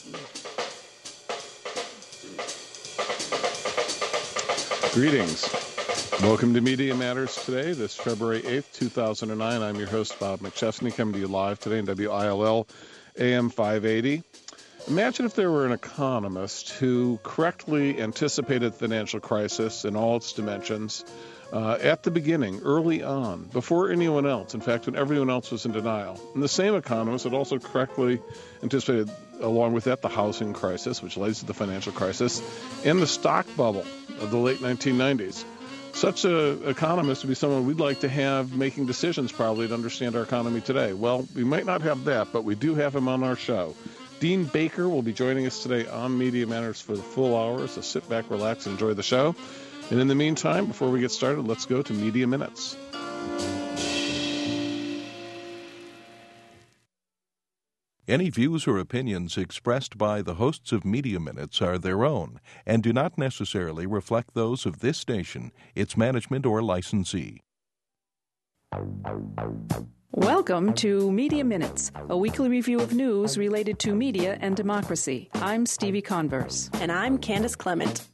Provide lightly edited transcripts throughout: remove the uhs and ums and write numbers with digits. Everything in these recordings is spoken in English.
Greetings. Welcome to Media Matters today, this February 8th, 2009. I'm your host, Bob McChesney, coming to you live today in WILL AM 580. Imagine if there were an economist who correctly anticipated the financial crisis in all its dimensions at the beginning, early on, before anyone else. In fact, when everyone else was in denial. And the same economist had also correctly anticipated, along with that, the housing crisis, which leads to the financial crisis, and the stock bubble of the late 1990s. Such an economist would be someone we'd like to have making decisions probably to understand our economy today. Well, we might not have that, but we do have him on our show. Dean Baker will be joining us today on Media Matters for the full hour, so sit back, relax, and enjoy the show. And in the meantime, before we get started, let's go to Media Minutes. Any views or opinions expressed by the hosts of Media Minutes are their own and do not necessarily reflect those of this station, its management, or licensee. Welcome to Media Minutes, a weekly review of news related to media and democracy. I'm Stevie Converse. And I'm Candace Clement.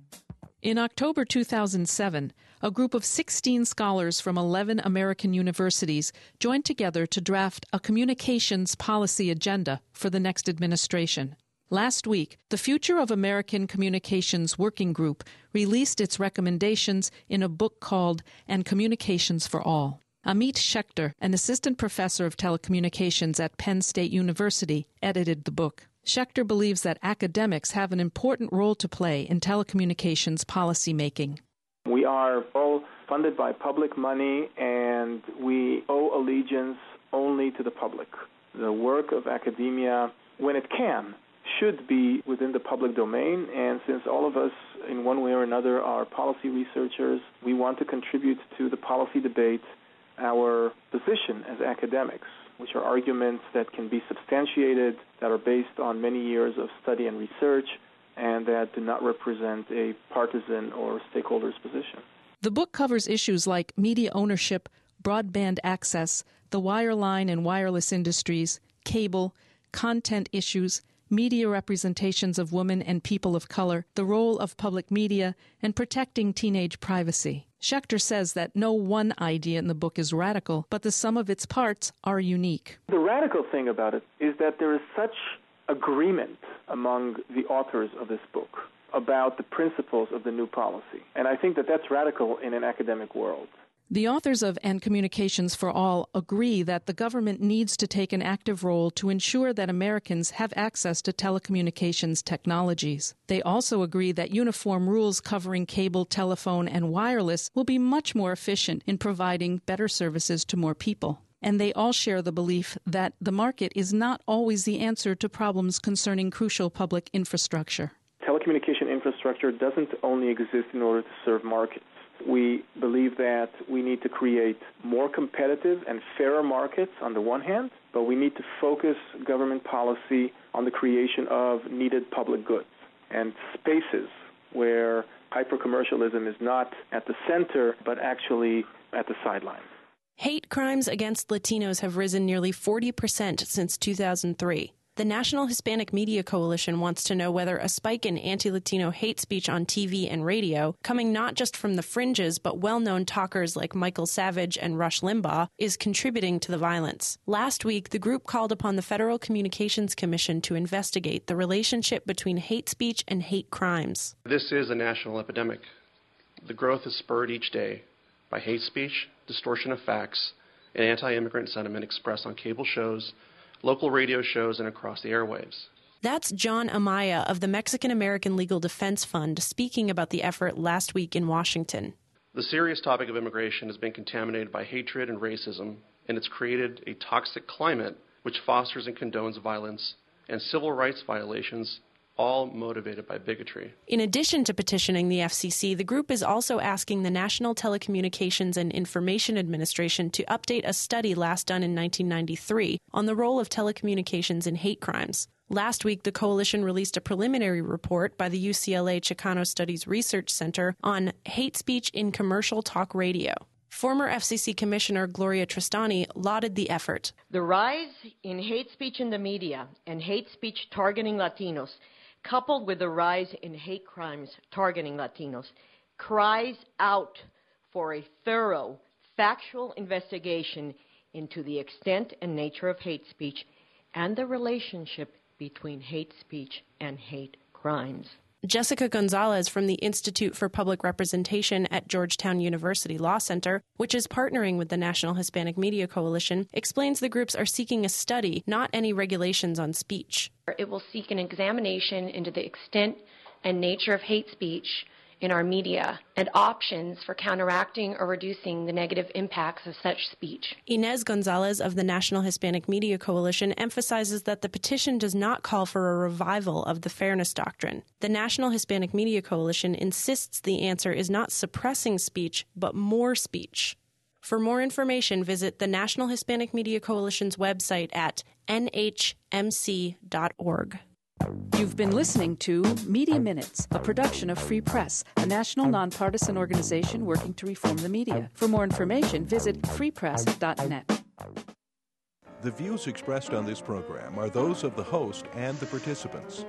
In October 2007, a group of 16 scholars from 11 American universities joined together to draft a communications policy agenda for the next administration. Last week, the Future of American Communications Working Group released its recommendations in a book called And Communications for All. Amit Schechter, an assistant professor of telecommunications at Penn State University, edited the book. Schechter believes that academics have an important role to play in telecommunications policymaking. We are all funded by public money, and we owe allegiance only to the public. The work of academia, when it can, should be within the public domain, and since all of us, in one way or another, are policy researchers, we want to contribute to the policy debate our position as academics, which are arguments that can be substantiated, that are based on many years of study and research, and that do not represent a partisan or stakeholder's position. The book covers issues like media ownership, broadband access, the wireline and wireless industries, cable, content issues, media representations of women and people of color, the role of public media, and protecting teenage privacy. Schechter says that no one idea in the book is radical, but the sum of its parts are unique. The radical thing about it is that there is such agreement among the authors of this book about the principles of the new policy. And I think that that's radical in an academic world. The authors of And Communications for All agree that the government needs to take an active role to ensure that Americans have access to telecommunications technologies. They also agree that uniform rules covering cable, telephone, and wireless will be much more efficient in providing better services to more people. And they all share the belief that the market is not always the answer to problems concerning crucial public infrastructure. Telecommunication infrastructure doesn't only exist in order to serve markets. We believe that we need to create more competitive and fairer markets on the one hand, but we need to focus government policy on the creation of needed public goods and spaces where hyper-commercialism is not at the center, but actually at the sidelines. Hate crimes against Latinos have risen nearly 40% since 2003. The National Hispanic Media Coalition wants to know whether a spike in anti-Latino hate speech on TV and radio, coming not just from the fringes but well-known talkers like Michael Savage and Rush Limbaugh, is contributing to the violence. Last week, the group called upon the Federal Communications Commission to investigate the relationship between hate speech and hate crimes. This is a national epidemic. The growth is spurred each day by hate speech, distortion of facts, and anti-immigrant sentiment expressed on cable shows, local radio shows, and across the airwaves. That's John Amaya of the Mexican American Legal Defense Fund speaking about the effort last week in Washington. The serious topic of immigration has been contaminated by hatred and racism, and it's created a toxic climate which fosters and condones violence and civil rights violations, all motivated by bigotry. In addition to petitioning the FCC, the group is also asking the National Telecommunications and Information Administration to update a study last done in 1993 on the role of telecommunications in hate crimes. Last week, the coalition released a preliminary report by the UCLA Chicano Studies Research Center on hate speech in commercial talk radio. Former FCC Commissioner Gloria Tristani lauded the effort. The rise in hate speech in the media and hate speech targeting Latinos, coupled with the rise in hate crimes targeting Latinos, cries out for a thorough, factual investigation into the extent and nature of hate speech and the relationship between hate speech and hate crimes. Jessica Gonzalez from the Institute for Public Representation at Georgetown University Law Center, which is partnering with the National Hispanic Media Coalition, explains the groups are seeking a study, not any regulations on speech. It will seek an examination into the extent and nature of hate speech in our media and options for counteracting or reducing the negative impacts of such speech. Inez Gonzalez of the National Hispanic Media Coalition emphasizes that the petition does not call for a revival of the fairness doctrine. The National Hispanic Media Coalition insists the answer is not suppressing speech, but more speech. For more information, visit the National Hispanic Media Coalition's website at nhmc.org. You've been listening to Media Minutes, a production of Free Press, a national nonpartisan organization working to reform the media. For more information, visit freepress.net. The views expressed on this program are those of the host and the participants.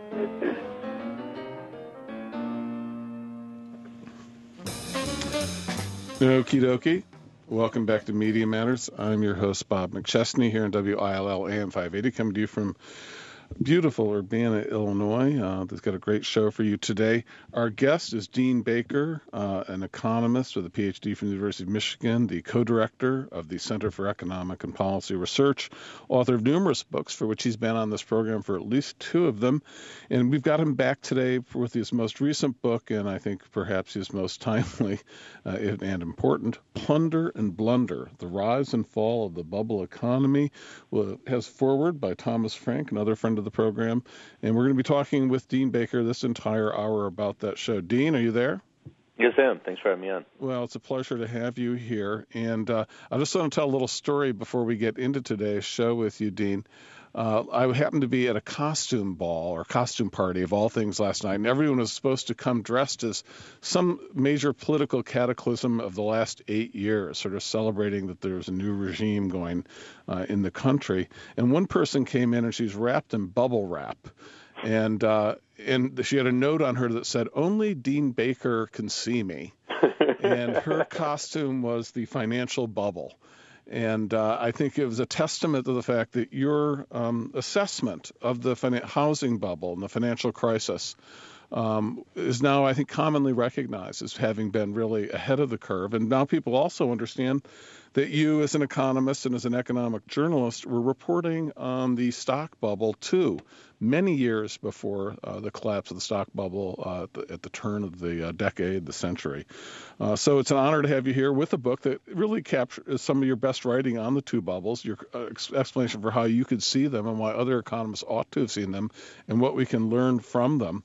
Okie dokie. Welcome back to Media Matters. I'm your host, Bob McChesney, here in WILL AM 580, coming to you from beautiful Urbana, Illinois. They've got a great show for you today. Our guest is Dean Baker, an economist with a PhD from the University of Michigan, the co-director of the Center for Economic and Policy Research, author of numerous books for which he's been on this program for at least two of them. And we've got him back today with his most recent book, and I think perhaps his most timely and important, Plunder and Blunder, The Rise and Fall of the Bubble Economy, has foreword by Thomas Frank, another friend of the program, and we're going to be talking with Dean Baker this entire hour about that show. Dean, are you there? Yes, I am. Thanks for having me on. Well, it's a pleasure to have you here, and I just want to tell a little story before we get into today's show with you, Dean. I happened to be at a costume ball or costume party of all things last night, and everyone was supposed to come dressed as some major political cataclysm of the last 8 years, sort of celebrating that there was a new regime going in the country. And one person came in and she's wrapped in bubble wrap. And she had a note on her that said, "Only Dean Baker can see me." And her costume was the financial bubble. And I think it was a testament to the fact that your assessment of the housing bubble and the financial crisis is now, I think, commonly recognized as having been really ahead of the curve. And now people also understand that you, as an economist and as an economic journalist, were reporting on the stock bubble, too, many years before the collapse of the stock bubble at the turn of the decade, the century. So it's an honor to have you here with a book that really captures some of your best writing on the two bubbles, your explanation for how you could see them and why other economists ought to have seen them, and what we can learn from them.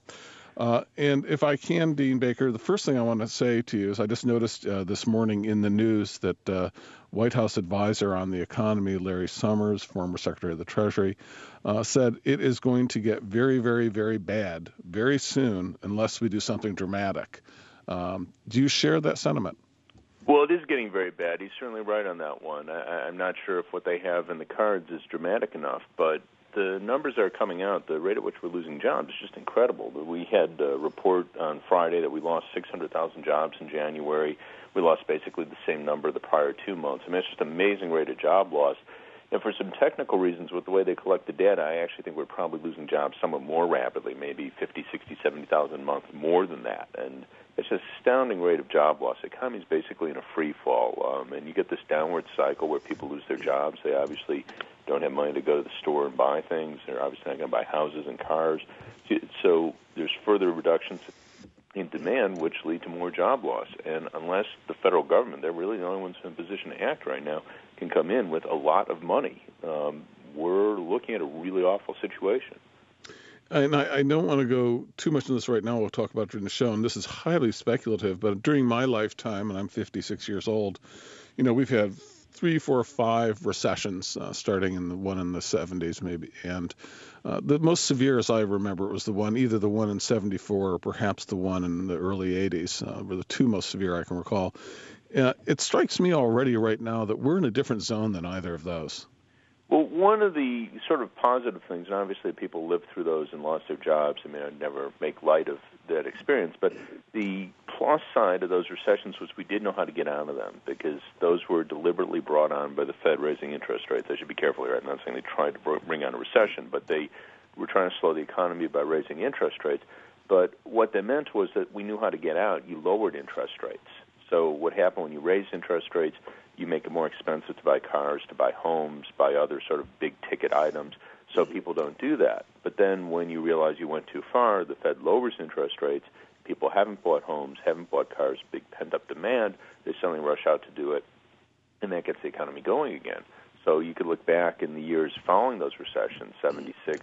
And if I can, Dean Baker, the first thing I want to say to you is I just noticed this morning in the news that White House advisor on the economy, Larry Summers, former Secretary of the Treasury, said it is going to get very, very, very bad very soon unless we do something dramatic. Do you share that sentiment? Well, it is getting very bad. He's certainly right on that one. I'm not sure if what they have in the cards is dramatic enough, but the numbers that are coming out, the rate at which we're losing jobs is just incredible. We had a report on Friday that we lost 600,000 jobs in January. We lost basically the same number the prior 2 months. I mean, it's just an amazing rate of job loss. And for some technical reasons, with the way they collect the data, I actually think we're probably losing jobs somewhat more rapidly, maybe 50, 60, 70,000 a month more than that. And it's an astounding rate of job loss. The economy is basically in a free fall. And you get this downward cycle where people lose their jobs. They obviously don't have money to go to the store and buy things. They're obviously not going to buy houses and cars. So there's further reductions in demand, which lead to more job loss. And unless the federal government, they're really the only ones in a position to act right now, can come in with a lot of money, we're looking at a really awful situation. And I don't want to go too much into this right now. We'll talk about it during the show, and this is highly speculative, but during my lifetime, and I'm 56 years old, we've had 3, 4, 5 recessions, starting in the one in the 70s maybe. And the most severe, as I remember, was either the one in 74 or perhaps the one in the early 80s, were the two most severe I can recall. It strikes me already right now that we're in a different zone than either of those. Well, one of the sort of positive things, and obviously people lived through those and lost their jobs. I mean, I'd never make light of that experience, but the plus side of those recessions was we did know how to get out of them because those were deliberately brought on by the Fed raising interest rates. I should be careful here. I'm not saying they tried to bring on a recession, but they were trying to slow the economy by raising interest rates. But what they meant was that we knew how to get out. You lowered interest rates. So what happened when you raised interest rates, you make it more expensive to buy cars, to buy homes, buy other sort of big-ticket items, so people don't do that. But then when you realize you went too far, the Fed lowers interest rates, people haven't bought homes, haven't bought cars, big pent-up demand, they suddenly rush out to do it, and that gets the economy going again. So you could look back in the years following those recessions, 76,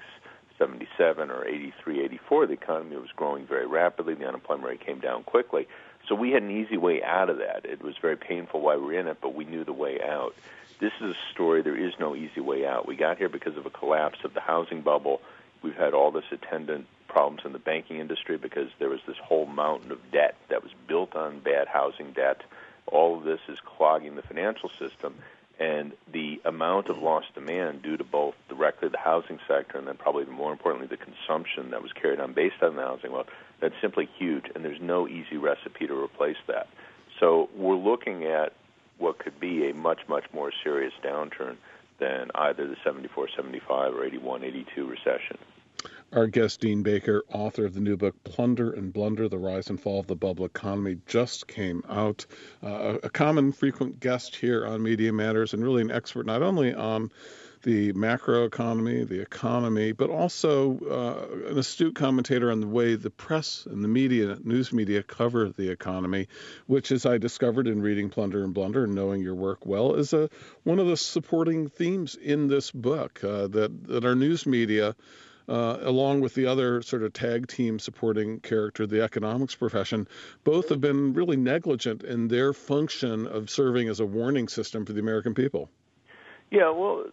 77, or 83, 84, the economy was growing very rapidly, the unemployment rate came down quickly. So we had an easy way out of that. It was very painful while we were in it, but we knew the way out. This is a story, there is no easy way out. We got here because of a collapse of the housing bubble. We've had all this attendant problems in the banking industry because there was this whole mountain of debt that was built on bad housing debt. All of this is clogging the financial system. And the amount of lost demand due to both directly the housing sector and then probably more importantly the consumption that was carried on based on the housing wealth, that's simply huge, and there's no easy recipe to replace that. So we're looking at what could be a much, much more serious downturn than either the 74, 75, or 81, 82 recession. Our guest, Dean Baker, author of the new book, Plunder and Blunder, The Rise and Fall of the Bubble Economy, just came out. A common, frequent guest here on Media Matters, and really an expert not only on the macroeconomy, the economy, but also an astute commentator on the way the press and the media, news media, cover the economy, which, as I discovered in reading Plunder and Blunder and knowing your work well, is one of the supporting themes in this book, that our news media, along with the other sort of tag team supporting character, the economics profession, both have been really negligent in their function of serving as a warning system for the American people. Yeah, well,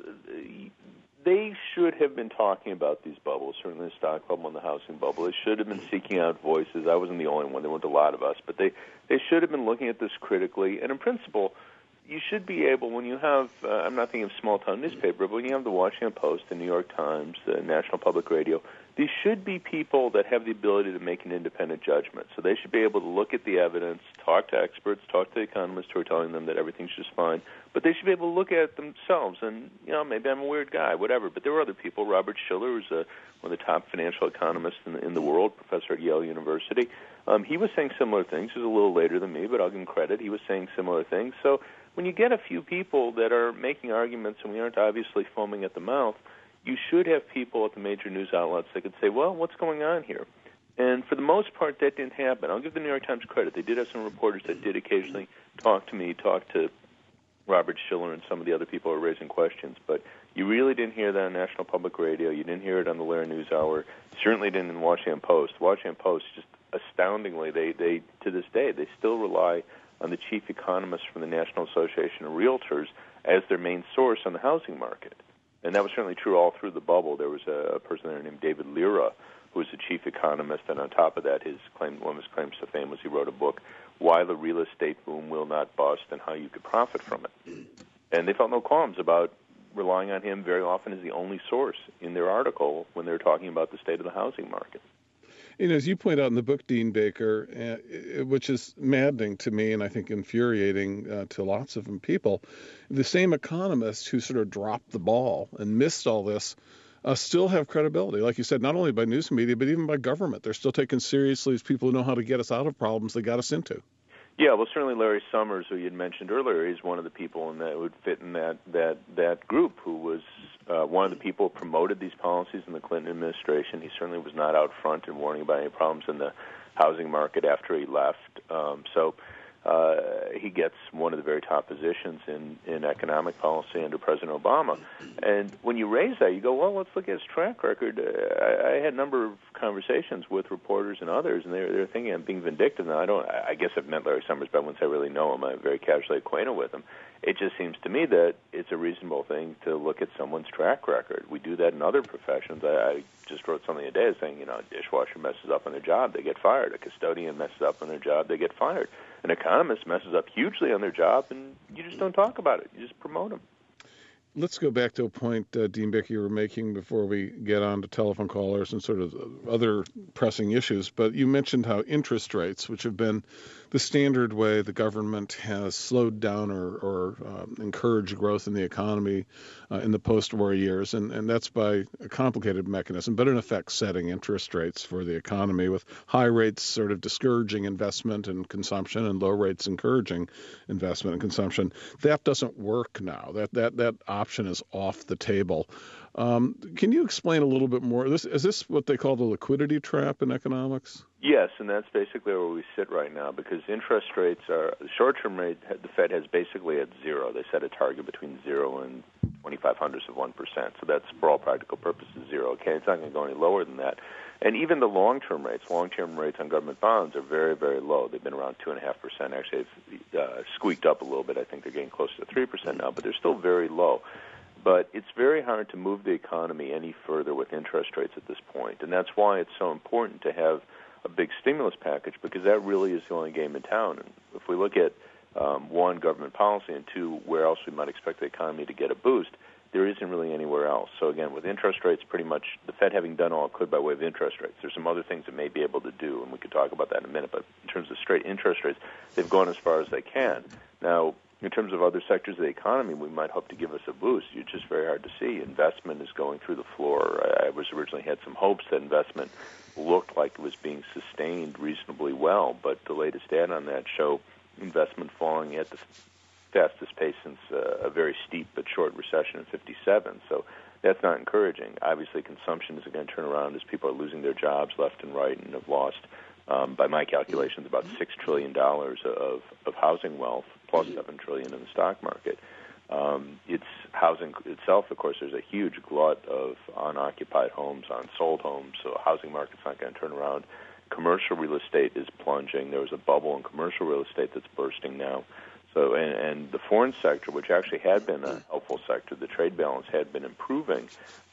they should have been talking about these bubbles, certainly the stock bubble and the housing bubble. They should have been seeking out voices. I wasn't the only one. There weren't a lot of us. But they should have been looking at this critically. And in principle, you should be able, when you have, I'm not thinking of small-town newspaper, but when you have the Washington Post, the New York Times, the National Public Radio, these should be people that have the ability to make an independent judgment. So they should be able to look at the evidence, talk to experts, talk to economists who are telling them that everything's just fine, but they should be able to look at it themselves. And, maybe I'm a weird guy, whatever, but there were other people. Robert Shiller was one of the top financial economists in the world, professor at Yale University. He was saying similar things. He was a little later than me, but I'll give him credit. He was saying similar things. So when you get a few people that are making arguments and we aren't obviously foaming at the mouth, you should have people at the major news outlets that could say, well, what's going on here? And for the most part, that didn't happen. I'll give the New York Times credit. They did have some reporters that did occasionally talk to me, talk to Robert Shiller and some of the other people who are raising questions. But you really didn't hear that on National Public Radio. You didn't hear it on the Larry News Hour. Certainly didn't in the Washington Post. The Washington Post, just astoundingly, they to this day, they still rely on the chief economist from the National Association of Realtors as their main source on the housing market. And that was certainly true all through the bubble. There was a person there named David Lira, who was the chief economist, and on top of that, one of his claims to fame was he wrote a book, Why the Real Estate Boom Will Not Bust and How You Could Profit from It. And they felt no qualms about relying on him very often as the only source in their article when they were talking about the state of the housing market. As you point out in the book, Dean Baker, which is maddening to me and I think infuriating to lots of people, the same economists who sort of dropped the ball and missed all this still have credibility. Like you said, not only by news media, but even by government. They're still taken seriously as people who know how to get us out of problems they got us into. Yeah, well, certainly Larry Summers, who you had mentioned earlier, is one of the people that would fit in that group, who was one of the people who promoted these policies in the Clinton administration. He certainly was not out front in warning about any problems in the housing market after he left. So he gets one of the very top positions in economic policy under President Obama. And when you raise that, you go, well, let's look at his track record. I had a number of conversations with reporters and others, and they're thinking I'm being vindictive. Now, I guess I've met Larry Summers, but I wouldn't say I really know him. I'm very casually acquainted with him. It just seems to me that it's a reasonable thing to look at someone's track record. We do that in other professions. I just wrote something today saying, a dishwasher messes up on their job, they get fired. A custodian messes up on their job, they get fired. an economist messes up hugely on their job, and you just don't talk about it. You just promote them. Let's go back to a point, Dean Bicke, you were making before we get on to telephone callers and sort of other pressing issues. But you mentioned how interest rates, which have been the standard way the government has slowed down or encouraged growth in the economy in the post-war years, and that's by a complicated mechanism, but in effect setting interest rates for the economy, with high rates sort of discouraging investment and consumption and low rates encouraging investment and consumption. That doesn't work now. That option is off the table. Can you explain a little bit more? Is this what they call the liquidity trap in economics? Yes, and that's basically where we sit right now, because interest rates are, the short-term rate, the Fed has basically at zero. They set a target between 0 and 0.25%. So that's, for all practical purposes, zero. Okay, it's not going to go any lower than that. And even the long-term rates on government bonds are very, very low. They've been around 2.5%. Actually, it's squeaked up a little bit. I think they're getting closer to 3% now, but they're still very low. But it's very hard to move the economy any further with interest rates at this point. And that's why it's so important to have a big stimulus package, because that really is the only game in town. And if we look at, one, government policy, and two, where else we might expect the economy to get a boost, there isn't really anywhere else. So again, with interest rates, pretty much the Fed having done all it could by way of interest rates, there's some other things it may be able to do, and we could talk about that in a minute. But in terms of straight interest rates, they've gone as far as they can. Now, in terms of other sectors of the economy, we might hope to give us a boost. It's just very hard to see. Investment is going through the floor. I was originally had some hopes that investment looked like it was being sustained reasonably well, but the latest data on that show investment falling at the fastest pace since a very steep but short recession in '57. So that's not encouraging. Obviously, consumption is going to turn around as people are losing their jobs left and right and have lost, by my calculations, about $6 trillion of housing wealth, plus $7 trillion in the stock market. It's housing itself, of course, there's a huge glut of unoccupied homes, unsold homes, so the housing market's not going to turn around. Commercial real estate is plunging. There was a bubble in commercial real estate that's bursting now. So, and the foreign sector, which actually had been a helpful sector, the trade balance had been improving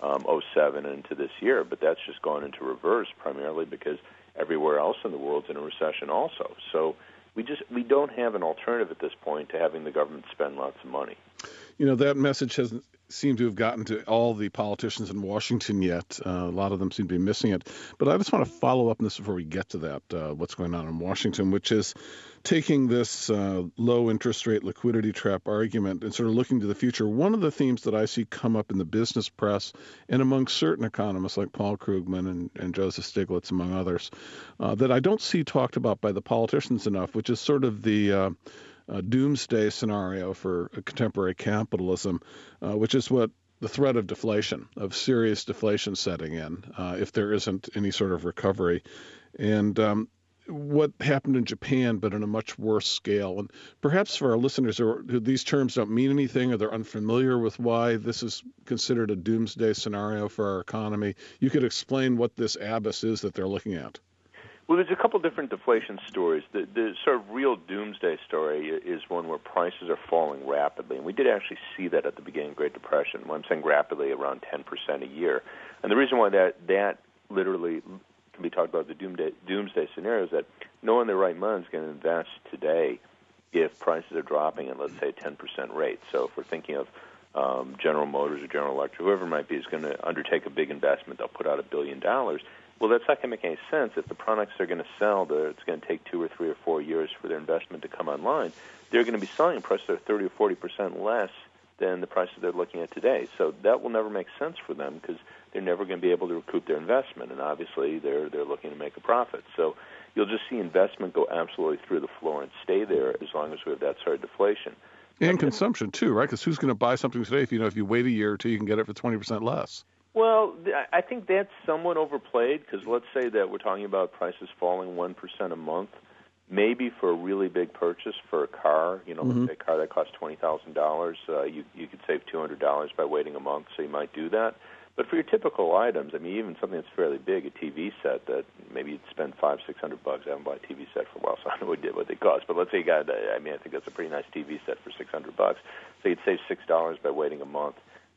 07 into this year, but that's just gone into reverse, primarily because everywhere else in the world's in a recession also. So we don't have an alternative at this point to having the government spend lots of money. You know, that message hasn't seemed to have gotten to all the politicians in Washington yet. A lot of them seem to be missing it. But I just want to follow up on this before we get to that, what's going on in Washington, which is taking this low interest rate liquidity trap argument and sort of looking to the future. One of the themes that I see come up in the business press and among certain economists like Paul Krugman and Joseph Stiglitz, among others, that I don't see talked about by the politicians enough, which is sort of the doomsday scenario for contemporary capitalism, which is what the threat of deflation, of serious deflation setting in, if there isn't any sort of recovery. And what happened in Japan, but on a much worse scale. And perhaps for our listeners who these terms don't mean anything, or they're unfamiliar with why this is considered a doomsday scenario for our economy, you could explain what this abyss is that they're looking at. Well, there's a couple different deflation stories. The sort of real doomsday story is one where prices are falling rapidly, and we did actually see that at the beginning of the Great Depression. When I'm saying rapidly, around 10% a year. And the reason why that literally can be talked about the doomsday scenario is that no one in their right mind is going to invest today if prices are dropping at, let's say, a 10% rate. So if we're thinking of General Motors or General Electric, whoever it might be, is going to undertake a big investment. They'll put out $1 billion. Well, that's not going to make any sense if the products they're going to sell, it's going to take 2 or 3 or 4 years for their investment to come online. They're going to be selling prices that are 30 or 40% less than the prices they're looking at today. So that will never make sense for them because they're never going to be able to recoup their investment, and obviously they're looking to make a profit. So you'll just see investment go absolutely through the floor and stay there as long as we have that sort of deflation. And consumption too, right? Because who's going to buy something today if you wait a year or two, you can get it for 20% less? Well, I think that's somewhat overplayed because let's say that we're talking about prices falling 1% a month. Maybe for a really big purchase for a car, let's say a car that costs $20,000, you could save $200 by waiting a month, so you might do that. But for your typical items, I mean, even something that's fairly big, a TV set that maybe you'd spend $500-600. I haven't bought a TV set for a while, so I don't know what they cost. But let's say you got, I think that's a pretty nice TV set for $600. So you'd save $6 by waiting a month.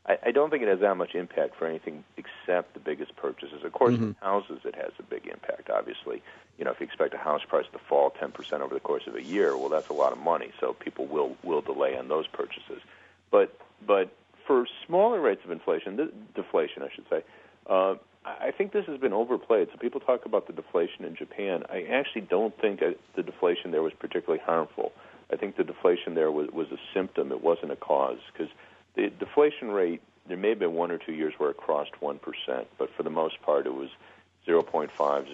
I don't think it has that much impact for anything except the biggest purchases. Of course, with houses, it has a big impact, obviously. You know, if you expect a house price to fall 10% over the course of a year, well, that's a lot of money, so people will delay on those purchases. But for smaller rates of deflation, I should say, I think this has been overplayed. So people talk about the deflation in Japan. I actually don't think the deflation there was particularly harmful. I think the deflation there was a symptom. It wasn't a cause, because the deflation rate, there may have been 1 or 2 years where it crossed 1%, but for the most part it was 0.5,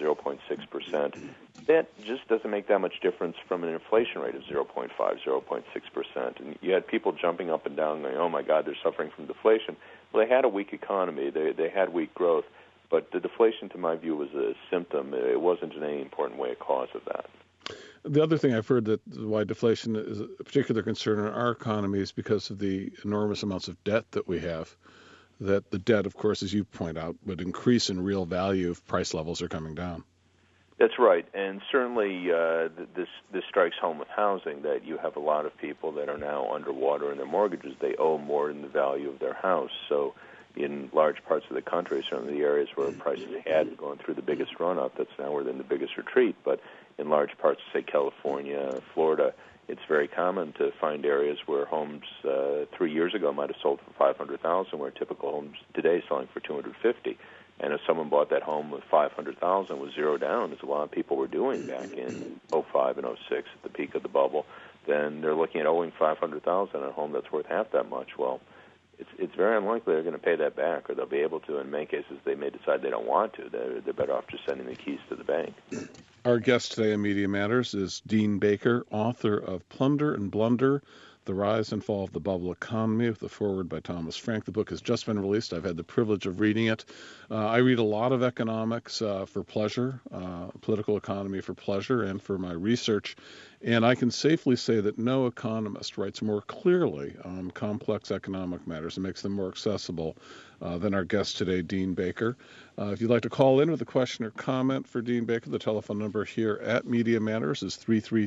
0.6%. That just doesn't make that much difference from an inflation rate of 0.5, 0.6%. And you had people jumping up and down going, oh, my God, they're suffering from deflation. Well, they had a weak economy. They had weak growth. But the deflation, to my view, was a symptom. It wasn't in any important way a cause of that. The other thing I've heard that why deflation is a particular concern in our economy is because of the enormous amounts of debt that we have. That the debt, of course, as you point out, would increase in real value if price levels are coming down. That's right, and certainly this strikes home with housing, that you have a lot of people that are now underwater in their mortgages. They owe more than the value of their house. So in large parts of the country, certainly the areas where prices had gone through the biggest run-up, that's now where they're in the biggest retreat. But in large parts, say California, Florida, it's very common to find areas where homes 3 years ago might have sold for $500,000, where typical homes today is selling for $250,000. And if someone bought that home with $500,000 with zero down, as a lot of people were doing back in 05 and 06 at the peak of the bubble, then they're looking at owing $500,000 on a home that's worth half that much. Well, it's very unlikely they're going to pay that back, or they'll be able to. In many cases, they may decide they don't want to. They're better off just sending the keys to the bank. Our guest today on Media Matters is Dean Baker, author of Plunder and Blunder, The Rise and Fall of the Bubble Economy, with the foreword by Thomas Frank. The book has just been released. I've had the privilege of reading it. I read a lot of economics for pleasure, political economy for pleasure, and for my research. And I can safely say that no economist writes more clearly on complex economic matters and makes them more accessible than our guest today, Dean Baker. If you'd like to call in with a question or comment for Dean Baker, the telephone number here at Media Matters is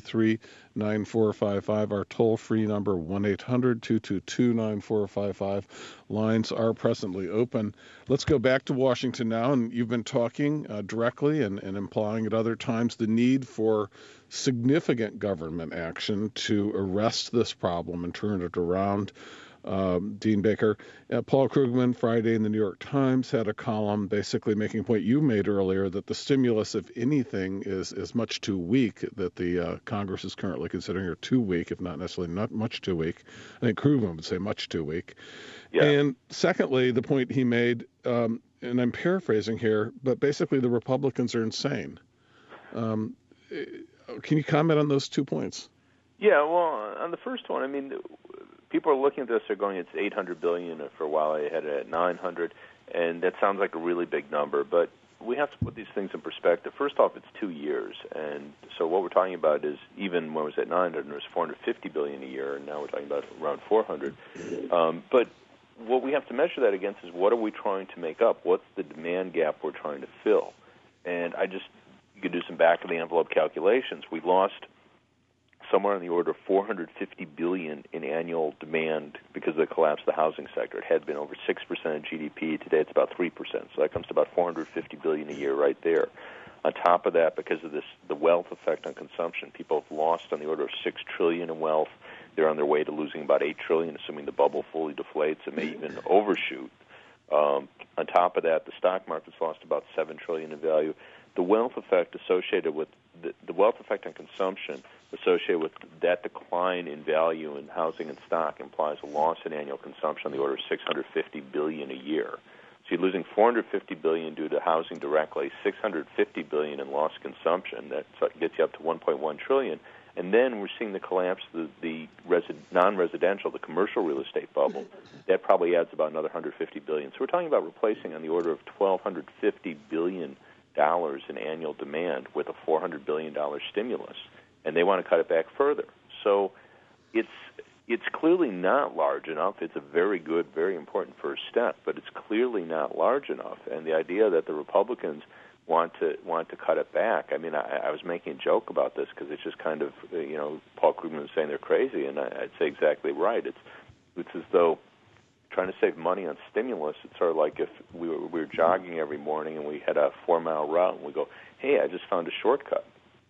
333-9455. Our toll-free number, 1-800-222-9455. Lines are presently open. Let's go back to Washington now, and you've been talking directly and implying at other times the need for significant government action to arrest this problem and turn it around. Dean Baker, Paul Krugman, Friday in the New York Times, had a column basically making a point you made earlier that the stimulus, if anything, is much too weak, that the Congress is currently considering are too weak, if not necessarily not much too weak. I think Krugman would say much too weak. Yeah. And secondly, the point he made, and I'm paraphrasing here, but basically the Republicans are insane. Can you comment on those 2 points? Yeah, well, on the first one, I mean, people are looking at this, they're going, it's $800 billion. For a while they had it at $900, and that sounds like a really big number, but we have to put these things in perspective. First off, it's 2 years, and so what we're talking about is, even when it was at $900, it was $450 billion a year, and now we're talking about around $400. But what we have to measure that against is, what are we trying to make up? What's the demand gap we're trying to fill? And you could do some back-of-the-envelope calculations. We lost somewhere on the order of $450 billion in annual demand because of the collapse of the housing sector. It had been over 6% of GDP. Today it's about 3%. So that comes to about $450 billion a year right there. On top of that, because of the wealth effect on consumption, people have lost on the order of $6 trillion in wealth. They're on their way to losing about $8 trillion, assuming the bubble fully deflates. It may even overshoot. On top of that, the stock market's lost about $7 trillion in value. The wealth effect associated with the wealth effect on consumption associated with that decline in value in housing and stock implies a loss in annual consumption on the order of $650 billion a year. So you're losing $450 billion due to housing directly, $650 billion in lost consumption. That gets you up to $1.1 trillion. And then we're seeing the collapse of the non-residential, the commercial real estate bubble. That probably adds about another $150 billion. So we're talking about replacing on the order of $1,250 billion in annual demand with a $400 billion stimulus, and they want to cut it back further. So it's clearly not large enough. It's a very good, very important first step, but it's clearly not large enough. And the idea that the Republicans want to cut it back, I mean, I was making a joke about this because it's just kind of, Paul Krugman was saying they're crazy, and I'd say exactly right. It's as though trying to save money on stimulus, it's sort of like if we were jogging every morning and we had a 4-mile route and we go, hey, I just found a shortcut.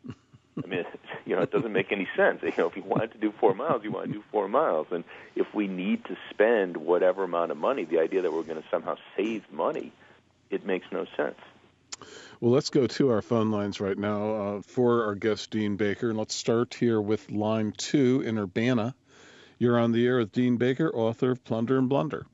I mean, it doesn't make any sense. If you wanted to do 4 miles, you want to do 4 miles. And if we need to spend whatever amount of money, the idea that we're going to somehow save money, it makes no sense. Well, let's go to our phone lines right now for our guest, Dean Baker. And let's start here with line 2 in Urbana. You're on the air with Dean Baker, author of Plunder and Blunder.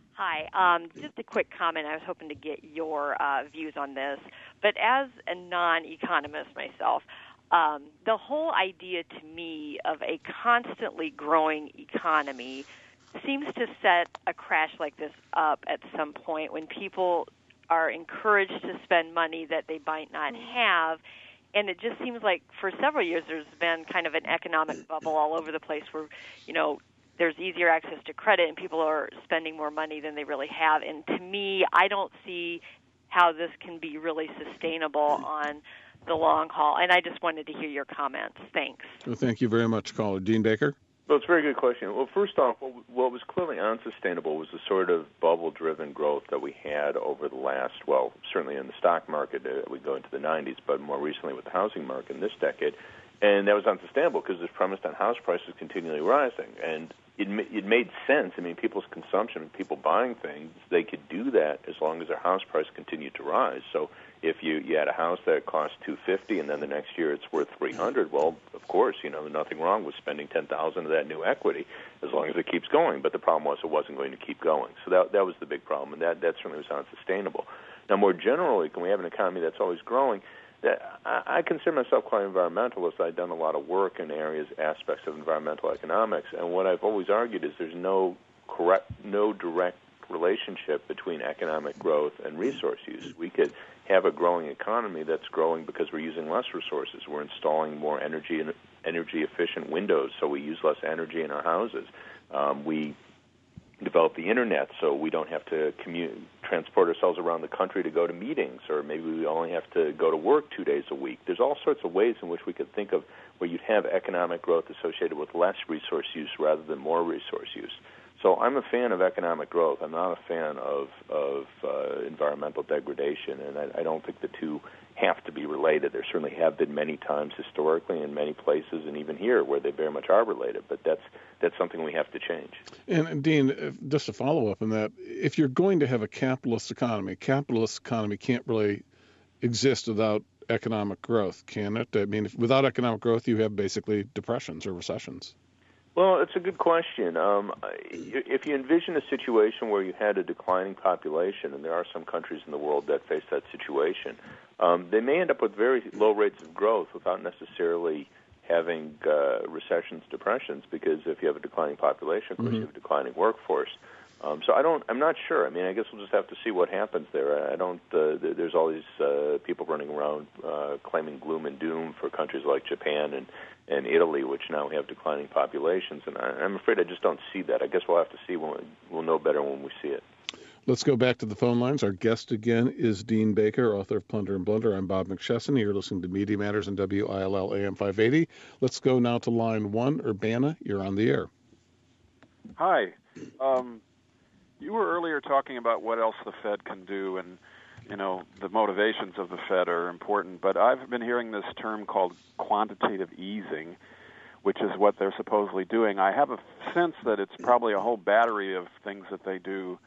Hi. Just a quick comment. I was hoping to get your views on this. But as a non-economist myself, the whole idea to me of a constantly growing economy seems to set a crash like this up at some point when people are encouraged to spend money that they might not have. And it just seems like for several years there's been kind of an economic bubble all over the place where, there's easier access to credit and people are spending more money than they really have. And to me, I don't see how this can be really sustainable on the long haul. And I just wanted to hear your comments. Thanks. Well, thank you very much, caller. Dean Baker? Well, it's a very good question. Well, first off, what was clearly unsustainable was the sort of bubble-driven growth that we had over the last, certainly in the stock market, we go into the 90s, but more recently with the housing market in this decade. And that was unsustainable because it's premised on house prices continually rising. And it made sense. I mean, people's consumption, people buying things, they could do that as long as their house price continued to rise. So if you had a house that cost $250 and then the next year it's worth $300, well, of course, nothing wrong with spending $10,000 of that new equity as long as it keeps going. But the problem was it wasn't going to keep going. So that was the big problem, and that certainly was unsustainable. Now, more generally, can we have an economy that's always growing? I consider myself quite an environmentalist. I've done a lot of work in aspects of environmental economics, and what I've always argued is there's no direct relationship between economic growth and resource use. We could have a growing economy that's growing because we're using less resources. We're installing more energy-efficient windows, so we use less energy in our houses. We develop the internet so we don't have to transport ourselves around the country to go to meetings, or maybe we only have to go to work 2 days a week. There's all sorts of ways in which we could think of where you'd have economic growth associated with less resource use rather than more resource use. So I'm a fan of economic growth. I'm not a fan of environmental degradation, and I don't think the two have to be related. There certainly have been many times historically in many places, and even here, where they very much are related. But that's something we have to change. And Dean, just to follow up on that, if you're going to have a capitalist economy can't really exist without economic growth, can it? I mean, without economic growth, you have basically depressions or recessions. Well, it's a good question. If you envision a situation where you had a declining population, and there are some countries in the world that face that situation, they may end up with very low rates of growth without necessarily having recessions, depressions, because if you have a declining population, of course, you have a declining workforce. So I'm not sure. I mean, I guess we'll just have to see what happens there. There's all these people running around claiming gloom and doom for countries like Japan and Italy, which now have declining populations, and I'm afraid I just don't see that. I guess we'll have to see. We'll know better when we see it. Let's go back to the phone lines. Our guest again is Dean Baker, author of Plunder and Blunder. I'm Bob McChesney. You're listening to Media Matters on WILL AM 580. Let's go now to line 1. Urbana, you're on the air. Hi. You were earlier talking about what else the Fed can do, and the motivations of the Fed are important, but I've been hearing this term called quantitative easing, which is what they're supposedly doing. I have a sense that it's probably a whole battery of things that they do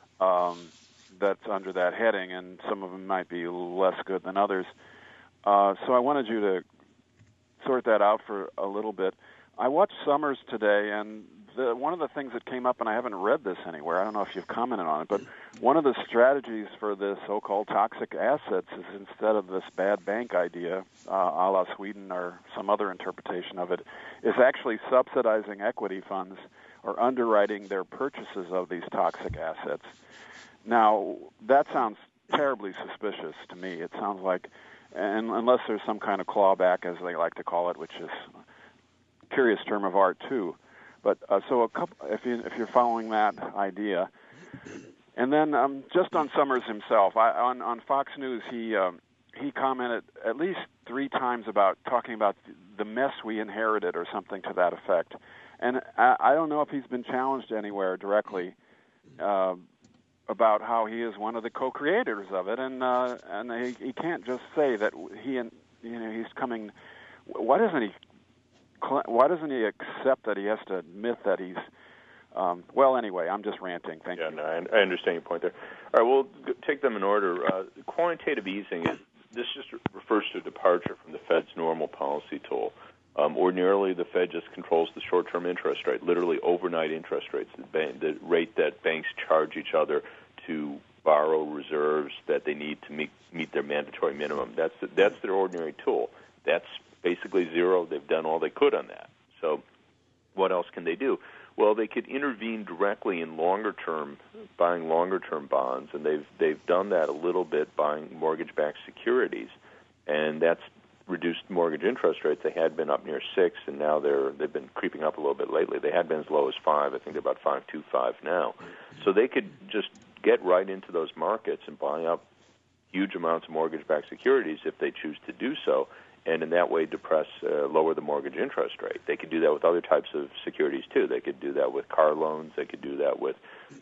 that's under that heading, and some of them might be less good than others. So I wanted you to sort that out for a little bit. I watched Summers today, and one of the things that came up, and I haven't read this anywhere, I don't know if you've commented on it, but one of the strategies for the so-called toxic assets is, instead of this bad bank idea, a la Sweden or some other interpretation of it, is actually subsidizing equity funds or underwriting their purchases of these toxic assets. Now, that sounds terribly suspicious to me. It sounds like, and unless there's some kind of clawback, as they like to call it, which is a curious term of art too. But so if you're following that idea, and then just on Summers himself, on Fox News, he commented at least 3 times about talking about the mess we inherited or something to that effect. And I don't know if he's been challenged anywhere directly about how he is one of the co-creators of it, and he can't just say that he's coming. Why doesn't he accept that he has to admit that he's? Well, anyway, I'm just ranting. Thank you. No, I understand your point there. All right, we'll take them in order. Quantitative easing, this just refers to a departure from the Fed's normal policy tool. Ordinarily, the Fed just controls the short-term interest rate, literally overnight interest rates, the rate that banks charge each other to borrow reserves that they need to meet their mandatory minimum. That's their ordinary tool. That's basically zero. They've done all they could on that. So what else can they do? Well, they could intervene directly in buying longer-term bonds, and they've done that a little bit buying mortgage-backed securities, and that's reduced mortgage interest rates. They had been up near 6, and now they've been creeping up a little bit lately. They had been as low as 5. I think they're about 5.25 now. So they could just get right into those markets and buy up huge amounts of mortgage-backed securities if they choose to do so, and in that way lower the mortgage interest rate. They could do that with other types of securities too. They could do that with car loans. They could do that with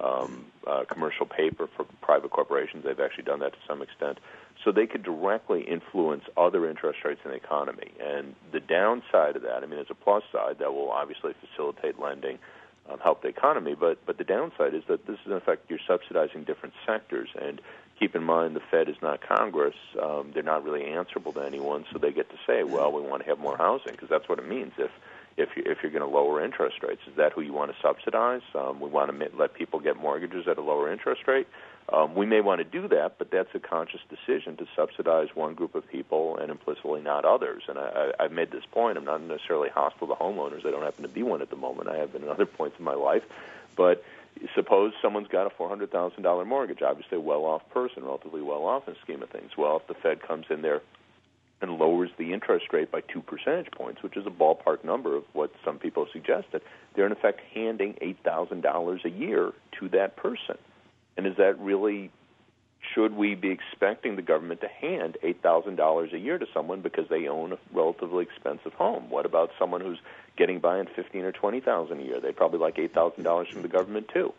commercial paper for private corporations. They've actually done that to some extent. So they could directly influence other interest rates in the economy. And the downside of that, there's a plus side that will obviously facilitate lending, help the economy, but the downside is that this is, in effect, you're subsidizing different sectors. And keep in mind, the Fed is not Congress. They're not really answerable to anyone, so they get to say, well, we want to have more housing, because that's what it means. If you're going to lower interest rates, is that who you want to subsidize? We want to let people get mortgages at a lower interest rate. We may want to do that, but that's a conscious decision to subsidize one group of people and implicitly not others. And I've made this point. I'm not necessarily hostile to homeowners. I don't happen to be one at the moment. I have been at other points in my life. But suppose someone's got a $400,000 mortgage, obviously a well-off person, relatively well-off in the scheme of things. Well, if the Fed comes in there and lowers the interest rate by 2 percentage points, which is a ballpark number of what some people suggested, they're in effect handing $8,000 a year to that person. And is that really, should we be expecting the government to hand $8,000 a year to someone because they own a relatively expensive home? What about someone who's getting by on $15,000 or $20,000 a year? They probably like $8,000 from the government too.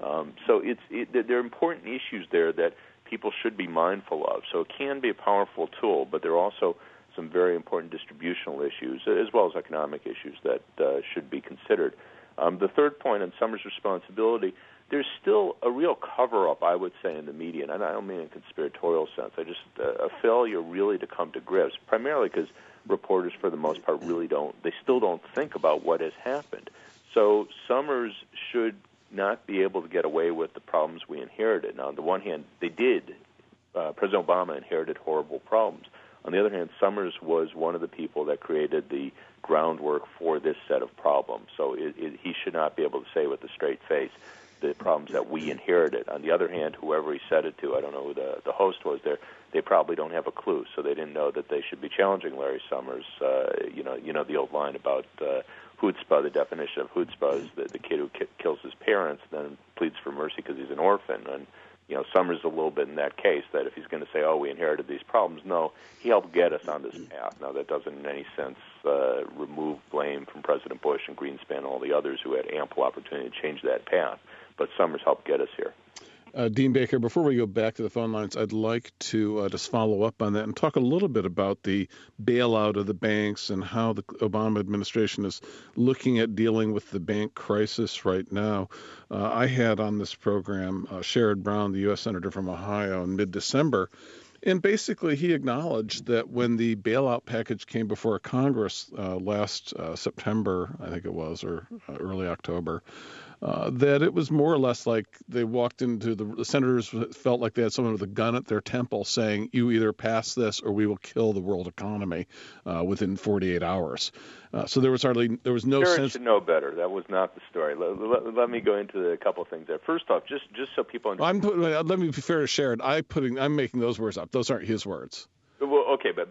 So there are important issues there that people should be mindful of. So it can be a powerful tool, but there are also some very important distributional issues as well as economic issues that should be considered. The third point on Summers' responsibility, there's still a real cover-up, I would say, in the media, and I don't mean in a conspiratorial sense. A failure really to come to grips, primarily because reporters, for the most part, still don't think about what has happened. So Summers should not be able to get away with the problems we inherited. Now, on the one hand, they did. President Obama inherited horrible problems. On the other hand, Summers was one of the people that created the groundwork for this set of problems. So he should not be able to say with a straight face the problems that we inherited. On the other hand, whoever he said it to, I don't know who the host was there, they probably don't have a clue, so they didn't know that they should be challenging Larry Summers. You know the old line about chutzpah. The definition of chutzpah is the kid who kills his parents, then pleads for mercy because he's an orphan. And Summers is a little bit in that case, that if he's going to say, oh, we inherited these problems, no, he helped get us on this path. Now, that doesn't in any sense remove blame from President Bush and Greenspan and all the others who had ample opportunity to change that path. But Summers helped get us here. Dean Baker, before we go back to the phone lines, I'd like to just follow up on that and talk a little bit about the bailout of the banks and how the Obama administration is looking at dealing with the bank crisis right now. I had on this program Sherrod Brown, the U.S. Senator from Ohio, in mid-December, and basically he acknowledged that when the bailout package came before Congress last September, I think it was, or early October, that it was more or less like they walked into the senators felt like they had someone with a gun at their temple saying, you either pass this or we will kill the world economy within 48 hours. So there was no Sherrod sense. Should know better. That was not the story. Let me go into a couple of things there. First off, just so people understand. Let me be fair to Sherrod. I'm making those words up. Those aren't his words. Well, okay, but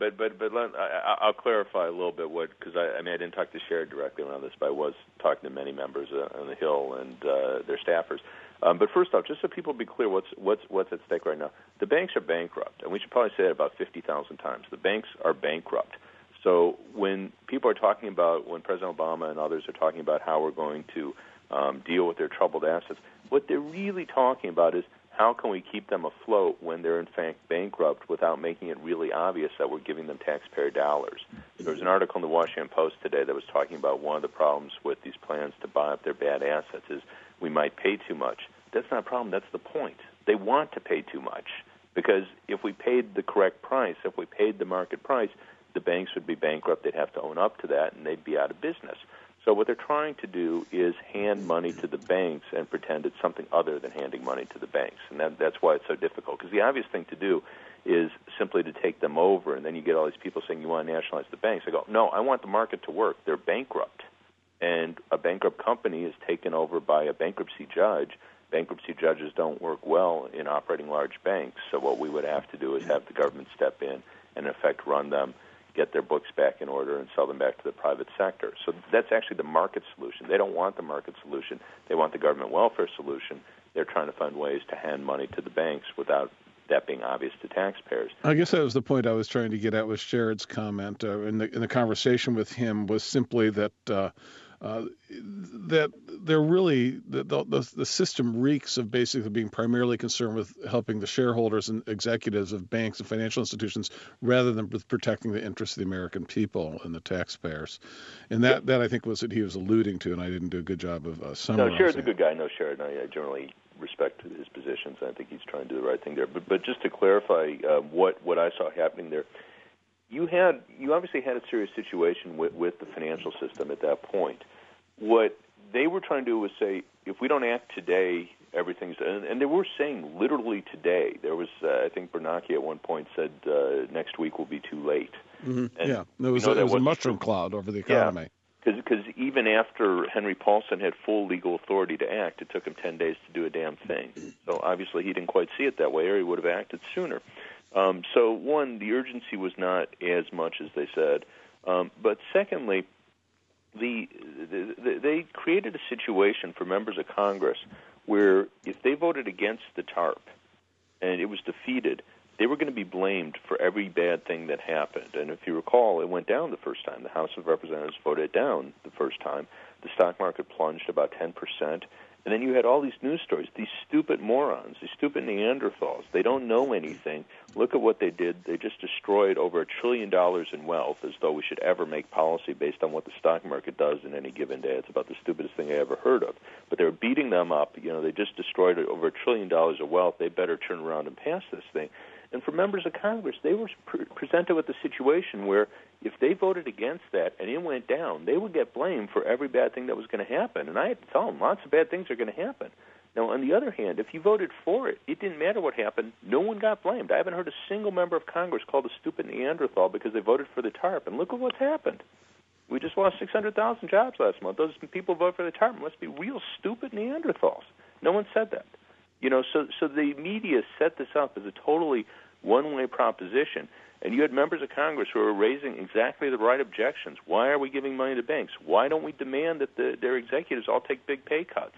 I'll clarify a little bit because I didn't talk to Sherrod directly on this, but I was talking to many members on the Hill and their staffers. But first off, just so people be clear, what's at stake right now? The banks are bankrupt, and we should probably say that about 50,000 times. The banks are bankrupt. So when people are talking about, when President Obama and others are talking about how we're going to deal with their troubled assets. What they're really talking about is how can we keep them afloat when they're in fact bankrupt without making it really obvious that we're giving them taxpayer dollars. There was an article in the Washington Post today that was talking about one of the problems with these plans to buy up their bad assets is we might pay too much. That's not a problem. That's the point. They want to pay too much because if we paid the correct price, if we paid the market price, the banks would be bankrupt. They'd have to own up to that, and they'd be out of business. So what they're trying to do is hand money to the banks and pretend it's something other than handing money to the banks. And that's why it's so difficult, because the obvious thing to do is simply to take them over, and then you get all these people saying you want to nationalize the banks. I go, no, I want the market to work. They're bankrupt. And a bankrupt company is taken over by a bankruptcy judge. Bankruptcy judges don't work well in operating large banks, so what we would have to do is have the government step in and, in effect, run them, get their books back in order, and sell them back to the private sector. So that's actually the market solution. They don't want the market solution. They want the government welfare solution. They're trying to find ways to hand money to the banks without that being obvious to taxpayers. I guess that was the point I was trying to get at with Sherrod's comment in the conversation with him was simply that that they're really the system reeks of basically being primarily concerned with helping the shareholders and executives of banks and financial institutions rather than with protecting the interests of the American people and the taxpayers. And that I think was what he was alluding to, and I didn't do a good job of summarizing. No, Sherrod's a good guy. No, Sherrod, I generally respect his positions. I think he's trying to do the right thing there. But just to clarify what I saw happening there, you obviously had a serious situation with the financial system at that point. What they were trying to do was say, if we don't act today, everything's... And they were saying literally today. There was, I think Bernanke at one point said next week will be too late. Mm-hmm. Yeah, there was a mushroom cloud over the economy. Because even after Henry Paulson had full legal authority to act, it took him 10 days to do a damn thing. So obviously he didn't quite see it that way, or he would have acted sooner. So, one, the urgency was not as much as they said. But secondly, they created a situation for members of Congress where if they voted against the TARP and it was defeated, they were going to be blamed for every bad thing that happened. And if you recall, it went down the first time. The House of Representatives voted it down the first time. The stock market plunged about 10%. And then you had all these news stories, these stupid morons, these stupid Neanderthals. They don't know anything. Look at what they did. They just destroyed over $1 trillion in wealth, as though we should ever make policy based on what the stock market does in any given day. It's about the stupidest thing I ever heard of. But they were beating them up. They just destroyed over $1 trillion of wealth. They better turn around and pass this thing. And for members of Congress, they were presented with a situation where if they voted against that and it went down, they would get blamed for every bad thing that was going to happen. And I had to tell them, lots of bad things are going to happen. Now, on the other hand, if you voted for it, it didn't matter what happened. No one got blamed. I haven't heard a single member of Congress called a stupid Neanderthal because they voted for the TARP. And look at what's happened. We just lost 600,000 jobs last month. Those people vote for the TARP must be real stupid Neanderthals. No one said that. So the media set this up as a totally one-way proposition, and you had members of Congress who were raising exactly the right objections. Why are we giving money to banks? Why don't we demand that their executives all take big pay cuts?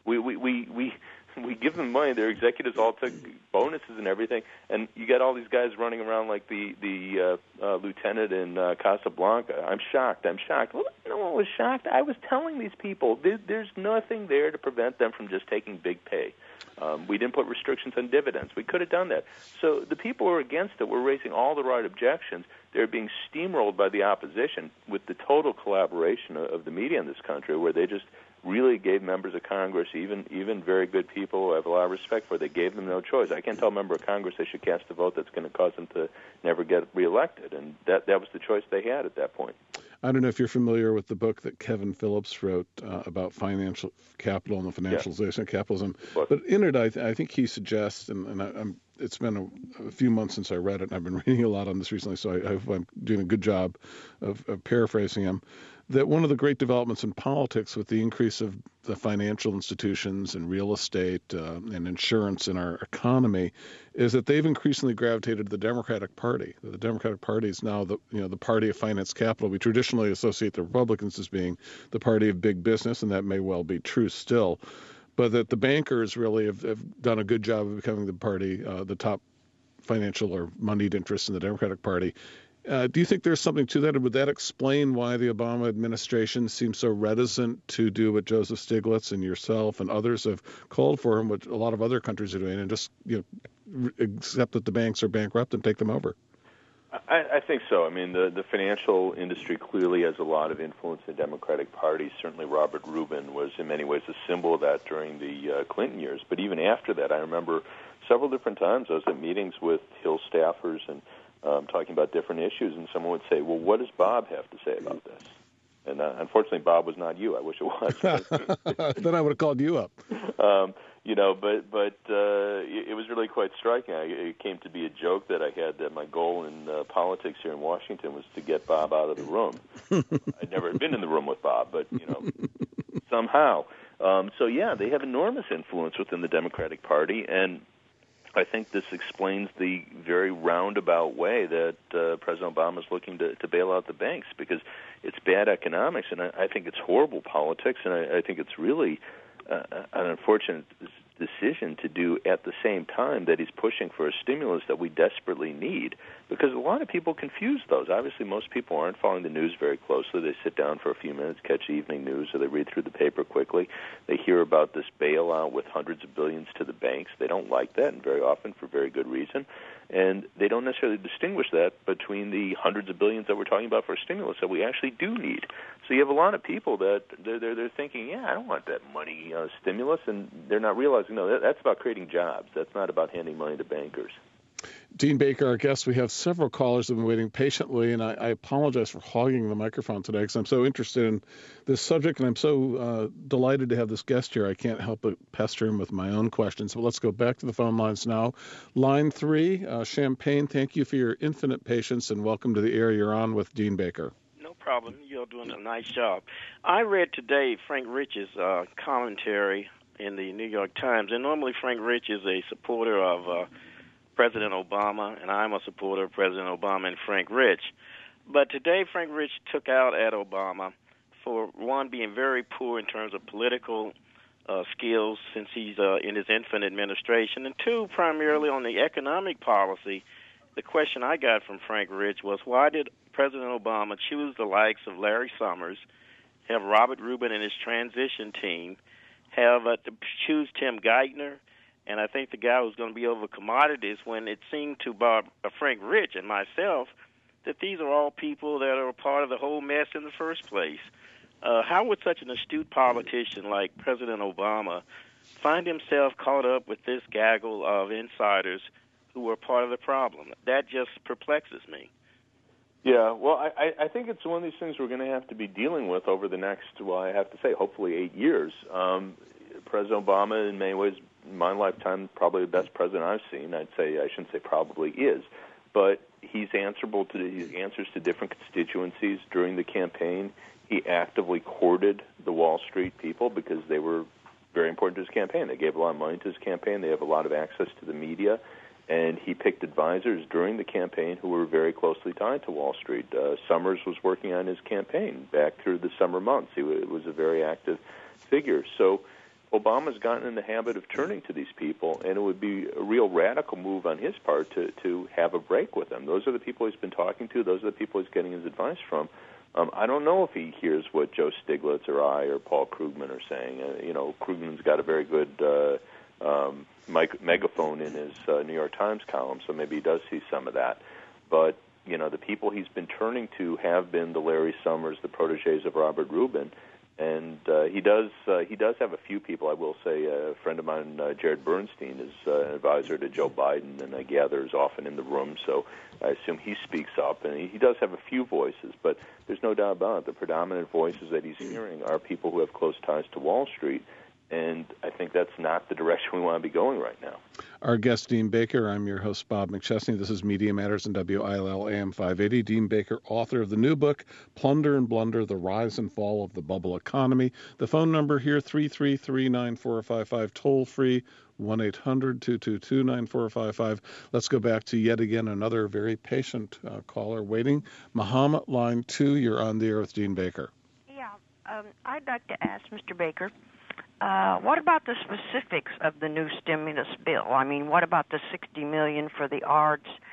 We give them money. Their executives all took bonuses and everything, and you got all these guys running around like the lieutenant in Casablanca. I'm shocked. Well, no one was shocked. I was telling these people there's nothing there to prevent them from just taking big pay. We didn't put restrictions on dividends. We could have done that. So the people who were against it were raising all the right objections. They're being steamrolled by the opposition with the total collaboration of the media in this country, where they just really gave members of Congress, even very good people who I have a lot of respect for, they gave them no choice. I can't tell a member of Congress they should cast a vote that's going to cause them to never get reelected, and that was the choice they had at that point. I don't know if you're familiar with the book that Kevin Phillips wrote about financial capital and the financialization of capitalism. But in it, I think he suggests, and it's been a few months since I read it, and I've been reading a lot on this recently, so I hope I'm doing a good job of paraphrasing him, that one of the great developments in politics with the increase of the financial institutions and real estate and insurance in our economy is that they've increasingly gravitated to the Democratic Party. The Democratic Party is now the party of finance capital. We traditionally associate the Republicans as being the party of big business, and that may well be true still. But that the bankers really have done a good job of becoming the party, the top financial or moneyed interest in the Democratic Party. Do you think there's something to that? Would that explain why the Obama administration seems so reticent to do what Joseph Stiglitz and yourself and others have called for, and what a lot of other countries are doing, and just accept that the banks are bankrupt and take them over? I think so. I mean, the financial industry clearly has a lot of influence in the Democratic Party. Certainly Robert Rubin was in many ways a symbol of that during the Clinton years. But even after that, I remember several different times I was at meetings with Hill staffers and talking about different issues, and someone would say, well, what does Bob have to say about this? And unfortunately, Bob was not you. I wish it was. Then I would have called you up. But it was really quite striking. It came to be a joke that I had that my goal in politics here in Washington was to get Bob out of the room. I'd never been in the room with Bob, but somehow. They have enormous influence within the Democratic Party, and I think this explains the very roundabout way that President Obama is looking to bail out the banks, because it's bad economics, and I think it's horrible politics, and I think it's really an unfortunate decision to do at the same time that he's pushing for a stimulus that we desperately need, because a lot of people confuse those. Obviously, most people aren't following the news very closely. They sit down for a few minutes, catch the evening news, or they read through the paper quickly. They hear about this bailout with hundreds of billions to the banks. They don't like that, and very often for very good reason. And they don't necessarily distinguish that between the hundreds of billions that we're talking about for a stimulus that we actually do need. So you have a lot of people that they're thinking, I don't want that money stimulus, and they're not realizing, no, that's about creating jobs. That's not about handing money to bankers. Dean Baker, our guest, we have several callers that have been waiting patiently, and I apologize for hogging the microphone today because I'm so interested in this subject, and I'm so delighted to have this guest here. I can't help but pester him with my own questions. But let's go back to the phone lines now. Line 3, Champaign, thank you for your infinite patience, and welcome to the air. You're on with Dean Baker. No problem. You're doing a nice job. I read today Frank Rich's commentary in the New York Times, and normally Frank Rich is a supporter of President Obama, and I'm a supporter of President Obama and Frank Rich. But today Frank Rich took out at Obama for, one, being very poor in terms of political skills since he's in his infant administration, and two, primarily on the economic policy. The question I got from Frank Rich was, why did President Obama choose the likes of Larry Summers, have Robert Rubin and his transition team, have choose Tim Geithner, and I think the guy who's going to be over commodities, when it seemed to Frank Rich and myself that these are all people that are a part of the whole mess in the first place. How would such an astute politician like President Obama find himself caught up with this gaggle of insiders who were part of the problem? That just perplexes me. Yeah, well, I think it's one of these things we're going to have to be dealing with over the next, I have to say, hopefully 8 years. President Obama, in many ways, in my lifetime, probably the best president I've seen. I shouldn't say probably is, but he answers to different constituencies during the campaign. He actively courted the Wall Street people because they were very important to his campaign. They gave a lot of money to his campaign. They have a lot of access to the media. And he picked advisors during the campaign who were very closely tied to Wall Street. Summers was working on his campaign back through the summer months. He was a very active figure. So Obama's gotten in the habit of turning to these people, and it would be a real radical move on his part to have a break with them. Those are the people he's been talking to. Those are the people he's getting his advice from. I don't know if he hears what Joe Stiglitz or I or Paul Krugman are saying. Krugman's got a very good megaphone in his New York Times column, so maybe he does see some of that. But, the people he's been turning to have been the Larry Summers, the protégés of Robert Rubin, and he does have a few people. I will say a friend of mine, Jared Bernstein, is an advisor to Joe Biden, and I gather is often in the room, so I assume he speaks up, and he does have a few voices, but there's no doubt about it. The predominant voices that he's hearing are people who have close ties to Wall Street, and I think that's not the direction we want to be going right now. Our guest, Dean Baker. I'm your host, Bob McChesney. This is Media Matters and WILL AM 580. Dean Baker, author of the new book, Plunder and Blunder, The Rise and Fall of the Bubble Economy. The phone number here, 333-9455, toll-free, 1-800-222-9455. Let's go back to yet again another very patient caller waiting. Muhammad, line 2, you're on the air with Dean Baker. Yeah, I'd like to ask Mr. Baker, what about the specifics of the new stimulus bill? I mean, what about the $60 million for the arts,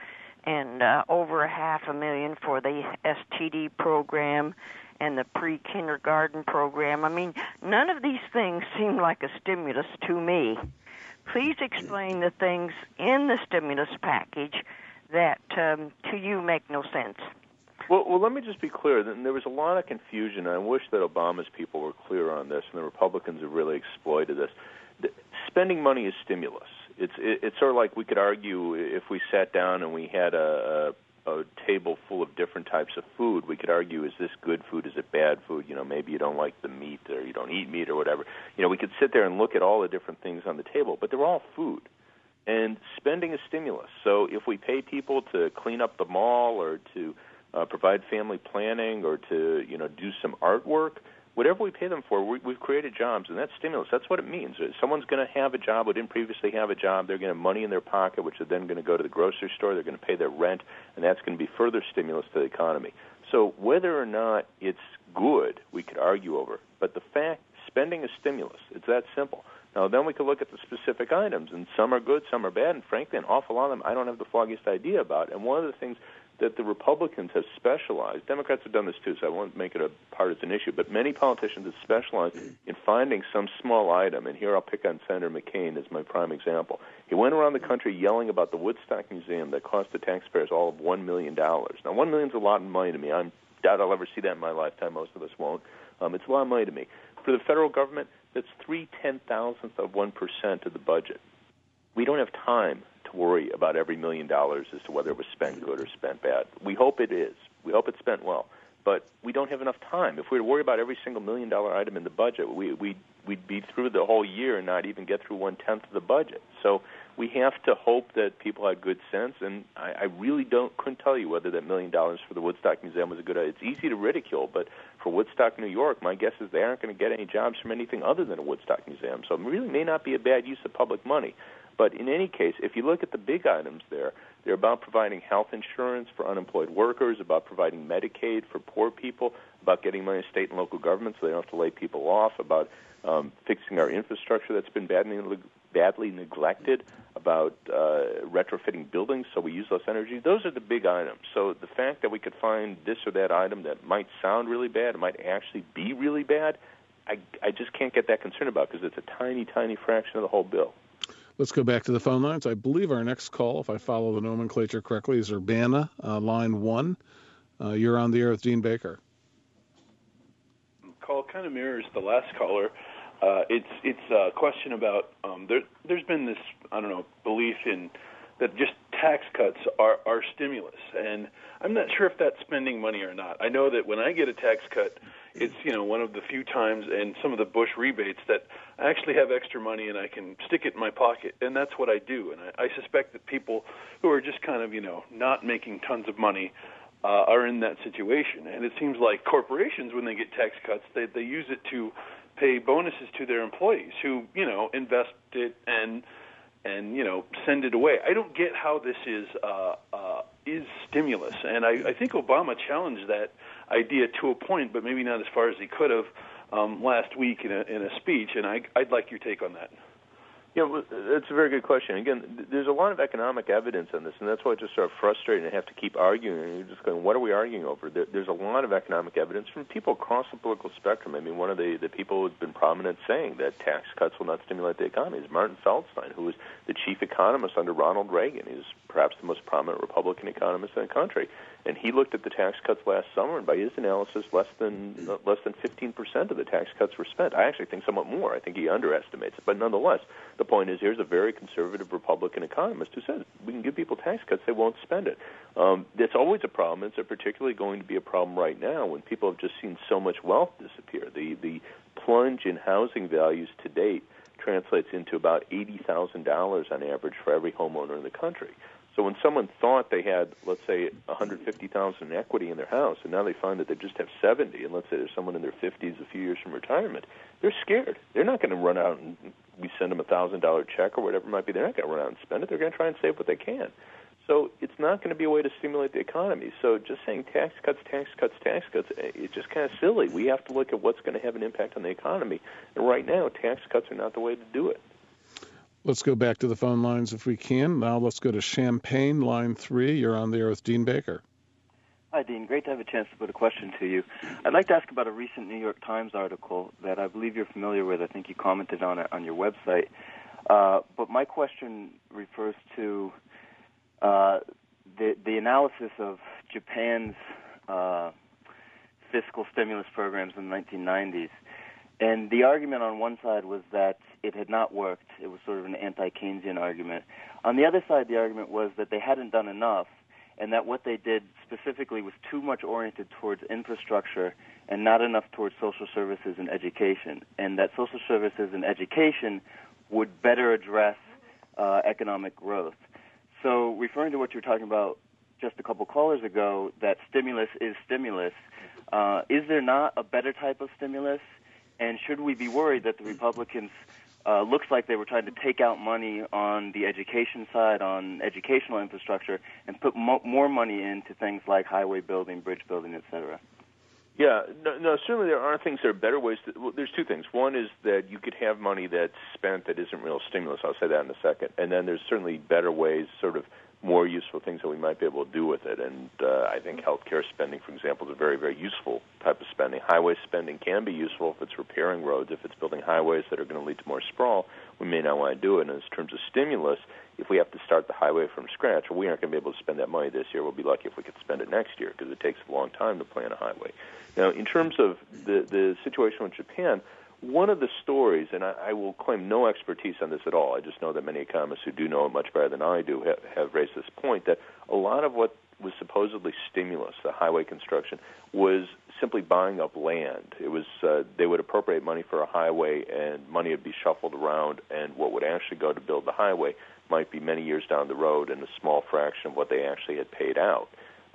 and over $500,000 for the STD program and the pre-kindergarten program. I mean, none of these things seem like a stimulus to me. Please explain the things in the stimulus package that to you make no sense. Well, let me just be clear. There was a lot of confusion. I wish that Obama's people were clear on this, and the Republicans have really exploited this. Spending money is stimulus. It's sort of like we could argue if we sat down and we had a table full of different types of food, we could argue, is this good food, is it bad food? You know, maybe you don't like the meat or you don't eat meat or whatever. You know, we could sit there and look at all the different things on the table, but they're all food. And spending is stimulus. So if we pay people to clean up the mall or to provide family planning or to, you know, do some artwork, whatever we pay them for, we've created jobs, and that's stimulus. That's what it means. Someone's going to have a job who didn't previously have a job. They're going to have money in their pocket, which is then going to go to the grocery store. They're going to pay their rent, and that's going to be further stimulus to the economy. So whether or not it's good, we could argue over. But the fact, spending is stimulus. It's that simple. Now, then we could look at the specific items, and some are good, some are bad, and frankly, an awful lot of them I don't have the foggiest idea about. And one of the things that the Republicans have specialized, Democrats have done this too, so I won't make it a partisan issue, but many politicians have specialized in finding some small item, and here I'll pick on Senator McCain as my prime example. He went around the country yelling about the Woodstock Museum that cost the taxpayers all of $1 million. Now, $1 million is a lot of money to me. I doubt I'll ever see that in my lifetime. Most of us won't. It's a lot of money to me. For the federal government, that's 3/10,000th of 1% of the budget. We don't have time to worry about every $1 million as to whether it was spent good or spent bad. We hope it is. We hope it's spent well. But we don't have enough time. If we were to worry about every single $1 million item in the budget, we'd be through the whole year and not even get through 1/10 of the budget. So we have to hope that people had good sense, and I really couldn't tell you whether that $1 million for the Woodstock Museum was a good idea. It's easy to ridicule, but for Woodstock, New York, my guess is they aren't going to get any jobs from anything other than a Woodstock Museum. So it really may not be a bad use of public money. But in any case, if you look at the big items there, they're about providing health insurance for unemployed workers, about providing Medicaid for poor people, about getting money to state and local governments so they don't have to lay people off, about fixing our infrastructure that's been badly neglected, about retrofitting buildings so we use less energy. Those are the big items. So the fact that we could find this or that item that might sound really bad, it might actually be really bad, I just can't get that concerned about because it's a tiny, tiny fraction of the whole bill. Let's go back to the phone lines. I believe our next call, if I follow the nomenclature correctly, is Urbana, line 1. You're on the air with Dean Baker. Call kind of mirrors the last caller. It's a question about there's been this, belief in that just tax cuts are stimulus, and I'm not sure if that's spending money or not. I know that when I get a tax cut, it's one of the few times in some of the Bush rebates that I actually have extra money and I can stick it in my pocket, and that's what I do. And I suspect that people who are just kind of not making tons of money are in that situation. And it seems like corporations, when they get tax cuts, they use it to pay bonuses to their employees who invest it and send it away. I don't get how this is stimulus, and I think Obama challenged that idea to a point, but maybe not as far as he could have last week in a speech. And I'd like your take on that. Yeah, well, that's a very good question. Again, there's a lot of economic evidence on this, and that's why it's just sort of frustrating to have to keep arguing. And you're just going, what are we arguing over? There's a lot of economic evidence from people across the political spectrum. I mean, one of the people who's been prominent saying that tax cuts will not stimulate the economy is Martin Feldstein, who was the chief economist under Ronald Reagan. He was perhaps the most prominent Republican economist in the country. And he looked at the tax cuts last summer, and by his analysis, less than 15% of the tax cuts were spent. I actually think somewhat more. I think he underestimates it. But nonetheless, the point is, here's a very conservative Republican economist who says we can give people tax cuts, they won't spend it. It's always a problem. It's particularly going to be a problem right now when people have just seen so much wealth disappear. The plunge in housing values to date translates into about $80,000 on average for every homeowner in the country. So when someone thought they had, let's say, $150,000 in equity in their house, and now they find that they just have 70, and let's say there's someone in their 50s a few years from retirement, they're scared. They're not going to run out and we send them a $1,000 check or whatever it might be. They're not going to run out and spend it. They're going to try and save what they can. So it's not going to be a way to stimulate the economy. So just saying tax cuts, it's just kind of silly. We have to look at what's going to have an impact on the economy. And right now, tax cuts are not the way to do it. Let's go back to the phone lines if we can. Now let's go to Champaign, line 3. You're on the air with Dean Baker. Hi, Dean. Great to have a chance to put a question to you. I'd like to ask about a recent New York Times article that I believe you're familiar with. I think you commented on it on your website. But my question refers to the analysis of Japan's fiscal stimulus programs in the 1990s. And the argument on one side was that it had not worked. It was sort of an anti-Keynesian argument. On the other side, the argument was that they hadn't done enough, and that what they did specifically was too much oriented towards infrastructure and not enough towards social services and education, and that social services and education would better address economic growth. So referring to what you were talking about just a couple callers ago, that stimulus is stimulus, is there not a better type of stimulus? And should we be worried that the Republicans looks like they were trying to take out money on the education side, on educational infrastructure, and put more money into things like highway building, bridge building, et cetera? Yeah, no, certainly there are things that are better ways. There's two things. One is that you could have money that's spent that isn't real stimulus. I'll say that in a second. And then there's certainly better ways, sort of more useful things that we might be able to do with it. And I think healthcare spending, for example, is a very, very useful type of spending. Highway spending can be useful if it's repairing roads. If it's building highways that are going to lead to more sprawl, we may not want to do it. And in terms of stimulus, if we have to start the highway from scratch, well, we aren't going to be able to spend that money this year. We'll be lucky if we could spend it next year because it takes a long time to plan a highway. Now, in terms of the situation with Japan, one of the stories, and I will claim no expertise on this at all, I just know that many economists who do know it much better than I do have raised this point, that a lot of what was supposedly stimulus, the highway construction, was simply buying up land. It was they would appropriate money for a highway, and money would be shuffled around, and what would actually go to build the highway might be many years down the road and a small fraction of what they actually had paid out.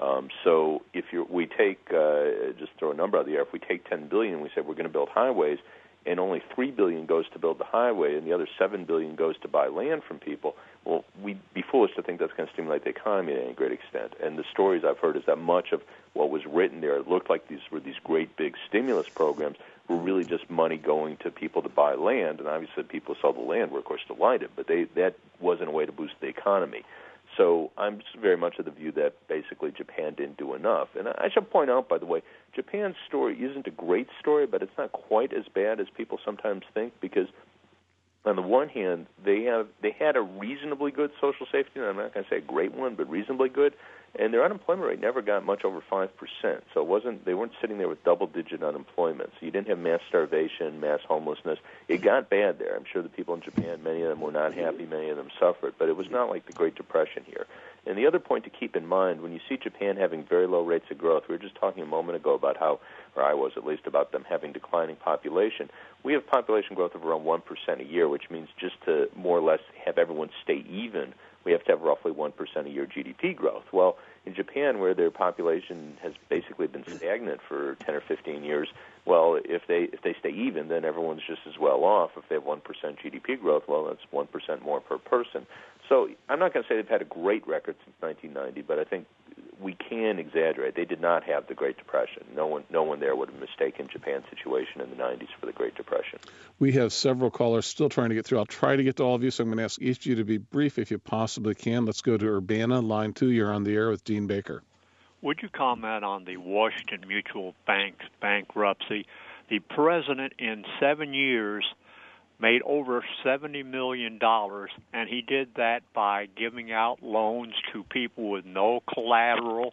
So if we take, just throw a number out of the air, if we take $10 billion and we say we're going to build highways, and only $3 billion goes to build the highway, and the other $7 billion goes to buy land from people, well, we'd be foolish to think that's going to stimulate the economy to any great extent. And the stories I've heard is that much of what was written there, it looked like these were these great big stimulus programs, were really just money going to people to buy land, and obviously people who saw the land were, of course, delighted, but that wasn't a way to boost the economy. So I'm very much of the view that basically Japan didn't do enough. And I should point out, by the way, Japan's story isn't a great story, but it's not quite as bad as people sometimes think, because on the one hand, they had a reasonably good social safety net. I'm not going to say a great one, but reasonably good. And their unemployment rate never got much over 5%. So they weren't sitting there with double-digit unemployment. So you didn't have mass starvation, mass homelessness. It got bad there. I'm sure the people in Japan, many of them were not happy, many of them suffered. But it was not like the Great Depression here. And the other point to keep in mind, when you see Japan having very low rates of growth, we were just talking a moment ago about how, or I was at least, about them having declining population. We have population growth of around 1% a year, which means just to more or less have everyone stay even, we have to have roughly 1% a year GDP growth. Well, in Japan, where their population has basically been stagnant for 10 or 15 years, well, if they stay even, then everyone's just as well off. If they have 1% GDP growth, well, that's 1% more per person. So I'm not going to say they've had a great record since 1990, but I think we can exaggerate. They did not have the Great Depression. No one there would have mistaken Japan's situation in the 90s for the Great Depression. We have several callers still trying to get through. I'll try to get to all of you, so I'm going to ask each of you to be brief if you possibly can. Let's go to Urbana, line 2. You're on the air with Dean Baker. Would you comment on the Washington Mutual Bank's bankruptcy? The president in 7 years made over $70 million, and he did that by giving out loans to people with no collateral.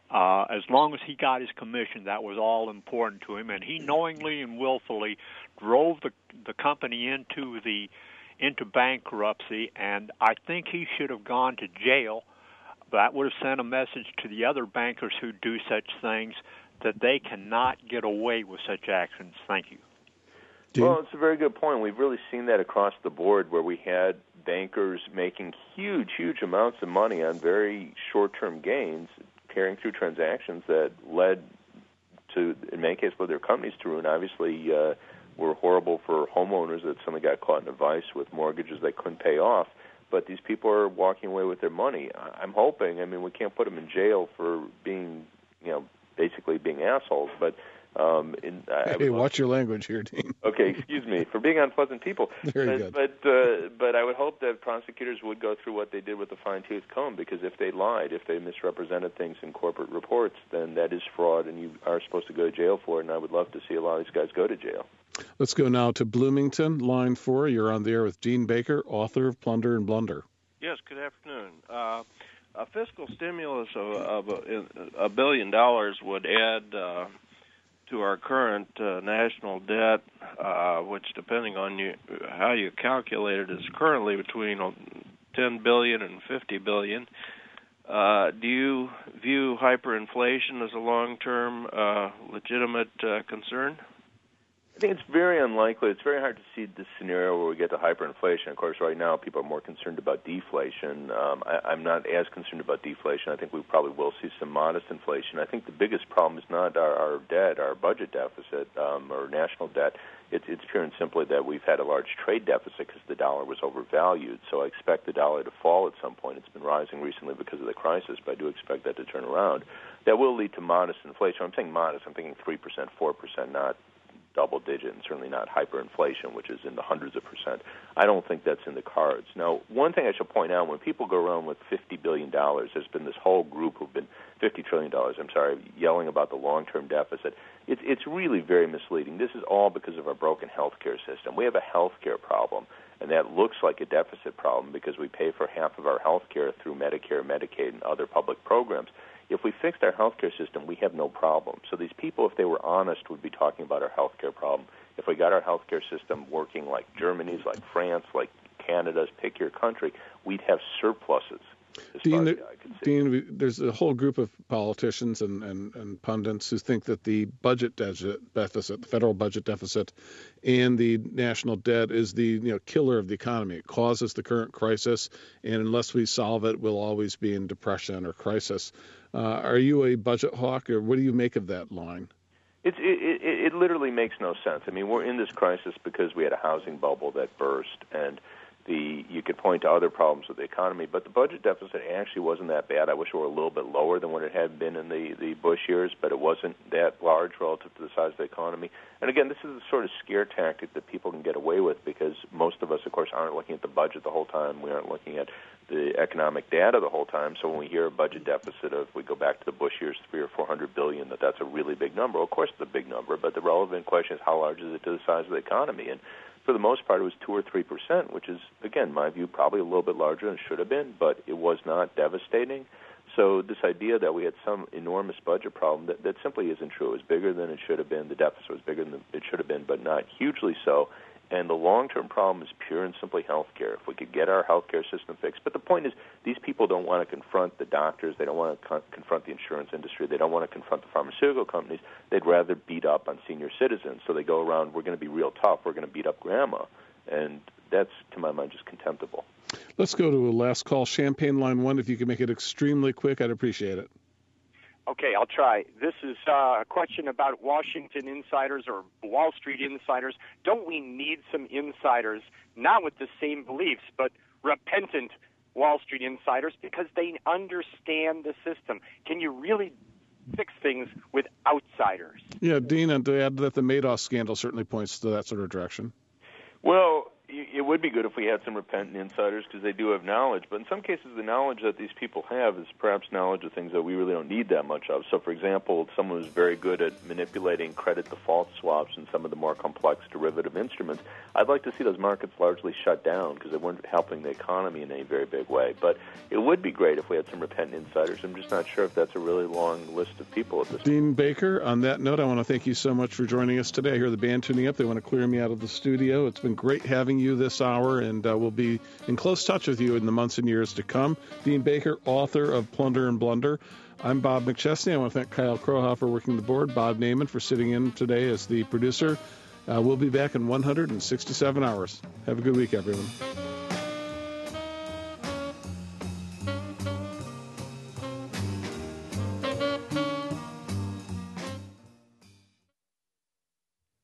As long as he got his commission, that was all important to him, and he knowingly and willfully drove the company into bankruptcy, and I think he should have gone to jail. That would have sent a message to the other bankers who do such things that they cannot get away with such actions. Thank you. Well, it's a very good point. We've really seen that across the board, where we had bankers making huge, huge amounts of money on very short-term gains, carrying through transactions that led to, in many cases, led their companies to ruin. Obviously, were horrible for homeowners that suddenly got caught in a vice with mortgages they couldn't pay off. But these people are walking away with their money. I'm hoping. I mean, we can't put them in jail for being, basically being assholes, but Watch your language here, Dean. Okay, excuse me for being unpleasant people. Very good. But I would hope that prosecutors would go through what they did with the fine-tooth comb, because if they lied, if they misrepresented things in corporate reports, then that is fraud, and you are supposed to go to jail for it. And I would love to see a lot of these guys go to jail. Let's go now to Bloomington, line 4. You're on the air with Dean Baker, author of Plunder and Blunder. Yes, good afternoon. A fiscal stimulus of $1 billion would add to our current national debt, which, depending on how you calculate it, is currently between $10 billion and $50 billion. Do you view hyperinflation as a long-term legitimate concern? I think it's very unlikely. It's very hard to see this scenario where we get to hyperinflation. Of course, right now people are more concerned about deflation. I'm not as concerned about deflation. I think we probably will see some modest inflation. I think the biggest problem is not our debt, our budget deficit, or national debt. It's pure and simply that we've had a large trade deficit because the dollar was overvalued. So I expect the dollar to fall at some point. It's been rising recently because of the crisis, but I do expect that to turn around. That will lead to modest inflation. I'm saying modest. I'm thinking 3%, 4%, not double digit, and certainly not hyperinflation, which is in the hundreds of percent. I don't think that's in the cards. Now, one thing I should point out, when people go around with $50 billion, there's been this whole group who've been $50 trillion, yelling about the long-term deficit. It's really very misleading. This is all because of our broken healthcare system. We have a healthcare problem, and that looks like a deficit problem because we pay for half of our healthcare through Medicare, Medicaid, and other public programs. If we fixed our healthcare system, we have no problem. So these people, if they were honest, would be talking about our healthcare problem. If we got our healthcare system working like Germany's, like France, like Canada's, pick your country, we'd have surpluses. Dean, there's a whole group of politicians and pundits who think that the budget deficit, the federal budget deficit, and the national debt is the killer of the economy. It causes the current crisis, and unless we solve it, we'll always be in depression or crisis. Are you a budget hawk, or what do you make of that line? It literally makes no sense. I mean, we're in this crisis because we had a housing bubble that burst, and you could point to other problems with the economy, but the budget deficit actually wasn't that bad. I wish it were a little bit lower than what it had been in the Bush years, but it wasn't that large relative to the size of the economy. And again, this is the sort of scare tactic that people can get away with because most of us, of course, aren't looking at the budget the whole time. We aren't looking at the economic data the whole time. So when we hear a budget deficit of, we go back to the Bush years, $300 or $400 billion, that's a really big number. Of course, it's a big number, but the relevant question is how large is it to the size of the economy? And for the most part, it was 2 or 3%, which is, again, in my view, probably a little bit larger than it should have been, but it was not devastating. So this idea that we had some enormous budget problem, that simply isn't true. It was bigger than it should have been. The deficit was bigger than it should have been, but not hugely so. And the long-term problem is pure and simply health care. If we could get our health care system fixed. But the point is, these people don't want to confront the doctors. They don't want to confront the insurance industry. They don't want to confront the pharmaceutical companies. They'd rather beat up on senior citizens. So they go around, we're going to be real tough. We're going to beat up grandma. And that's, to my mind, just contemptible. Let's go to a last call. Champagne line 1. If you can make it extremely quick, I'd appreciate it. Okay, I'll try. This is a question about Washington insiders or Wall Street insiders. Don't we need some insiders, not with the same beliefs, but repentant Wall Street insiders because they understand the system? Can you really fix things with outsiders? Yeah, Dean, and to add that the Madoff scandal certainly points to that sort of direction. Well, it would be good if we had some repentant insiders because they do have knowledge. But in some cases, the knowledge that these people have is perhaps knowledge of things that we really don't need that much of. So, for example, someone who's very good at manipulating credit default swaps and some of the more complex derivative instruments, I'd like to see those markets largely shut down because they weren't helping the economy in any very big way. But it would be great if we had some repentant insiders. I'm just not sure if that's a really long list of people at this point. Dean Baker, on that note, I want to thank you so much for joining us today. I hear the band tuning up. They want to clear me out of the studio. It's been great having you this hour, and we'll be in close touch with you in the months and years to come. Dean Baker, author of Plunder and Blunder. I'm Bob McChesney. I want to thank Kyle Krohoff for working the board, Bob Naiman for sitting in today as the producer. We'll be back in 167 hours. Have a good week, everyone.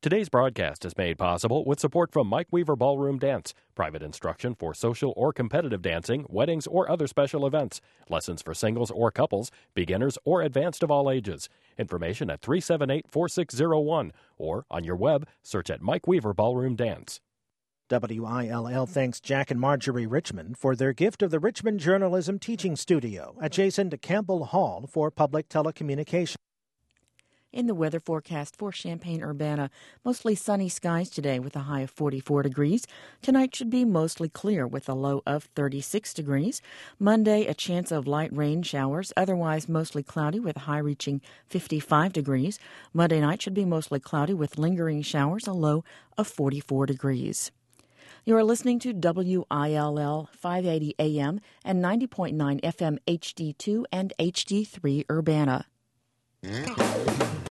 Today's broadcast is made possible with support from Mike Weaver Ballroom Dance, private instruction for social or competitive dancing, weddings, or other special events, lessons for singles or couples, beginners or advanced of all ages. Information at 378-4601 or on your web, search at Mike Weaver Ballroom Dance. WILL thanks Jack and Marjorie Richmond for their gift of the Richmond Journalism Teaching Studio, adjacent to Campbell Hall for public telecommunications. In the weather forecast for Champaign-Urbana, mostly sunny skies today with a high of 44 degrees. Tonight should be mostly clear with a low of 36 degrees. Monday, a chance of light rain showers, otherwise mostly cloudy with a high reaching 55 degrees. Monday night should be mostly cloudy with lingering showers, a low of 44 degrees. You are listening to WILL 580 AM and 90.9 FM HD2 and HD3 Urbana.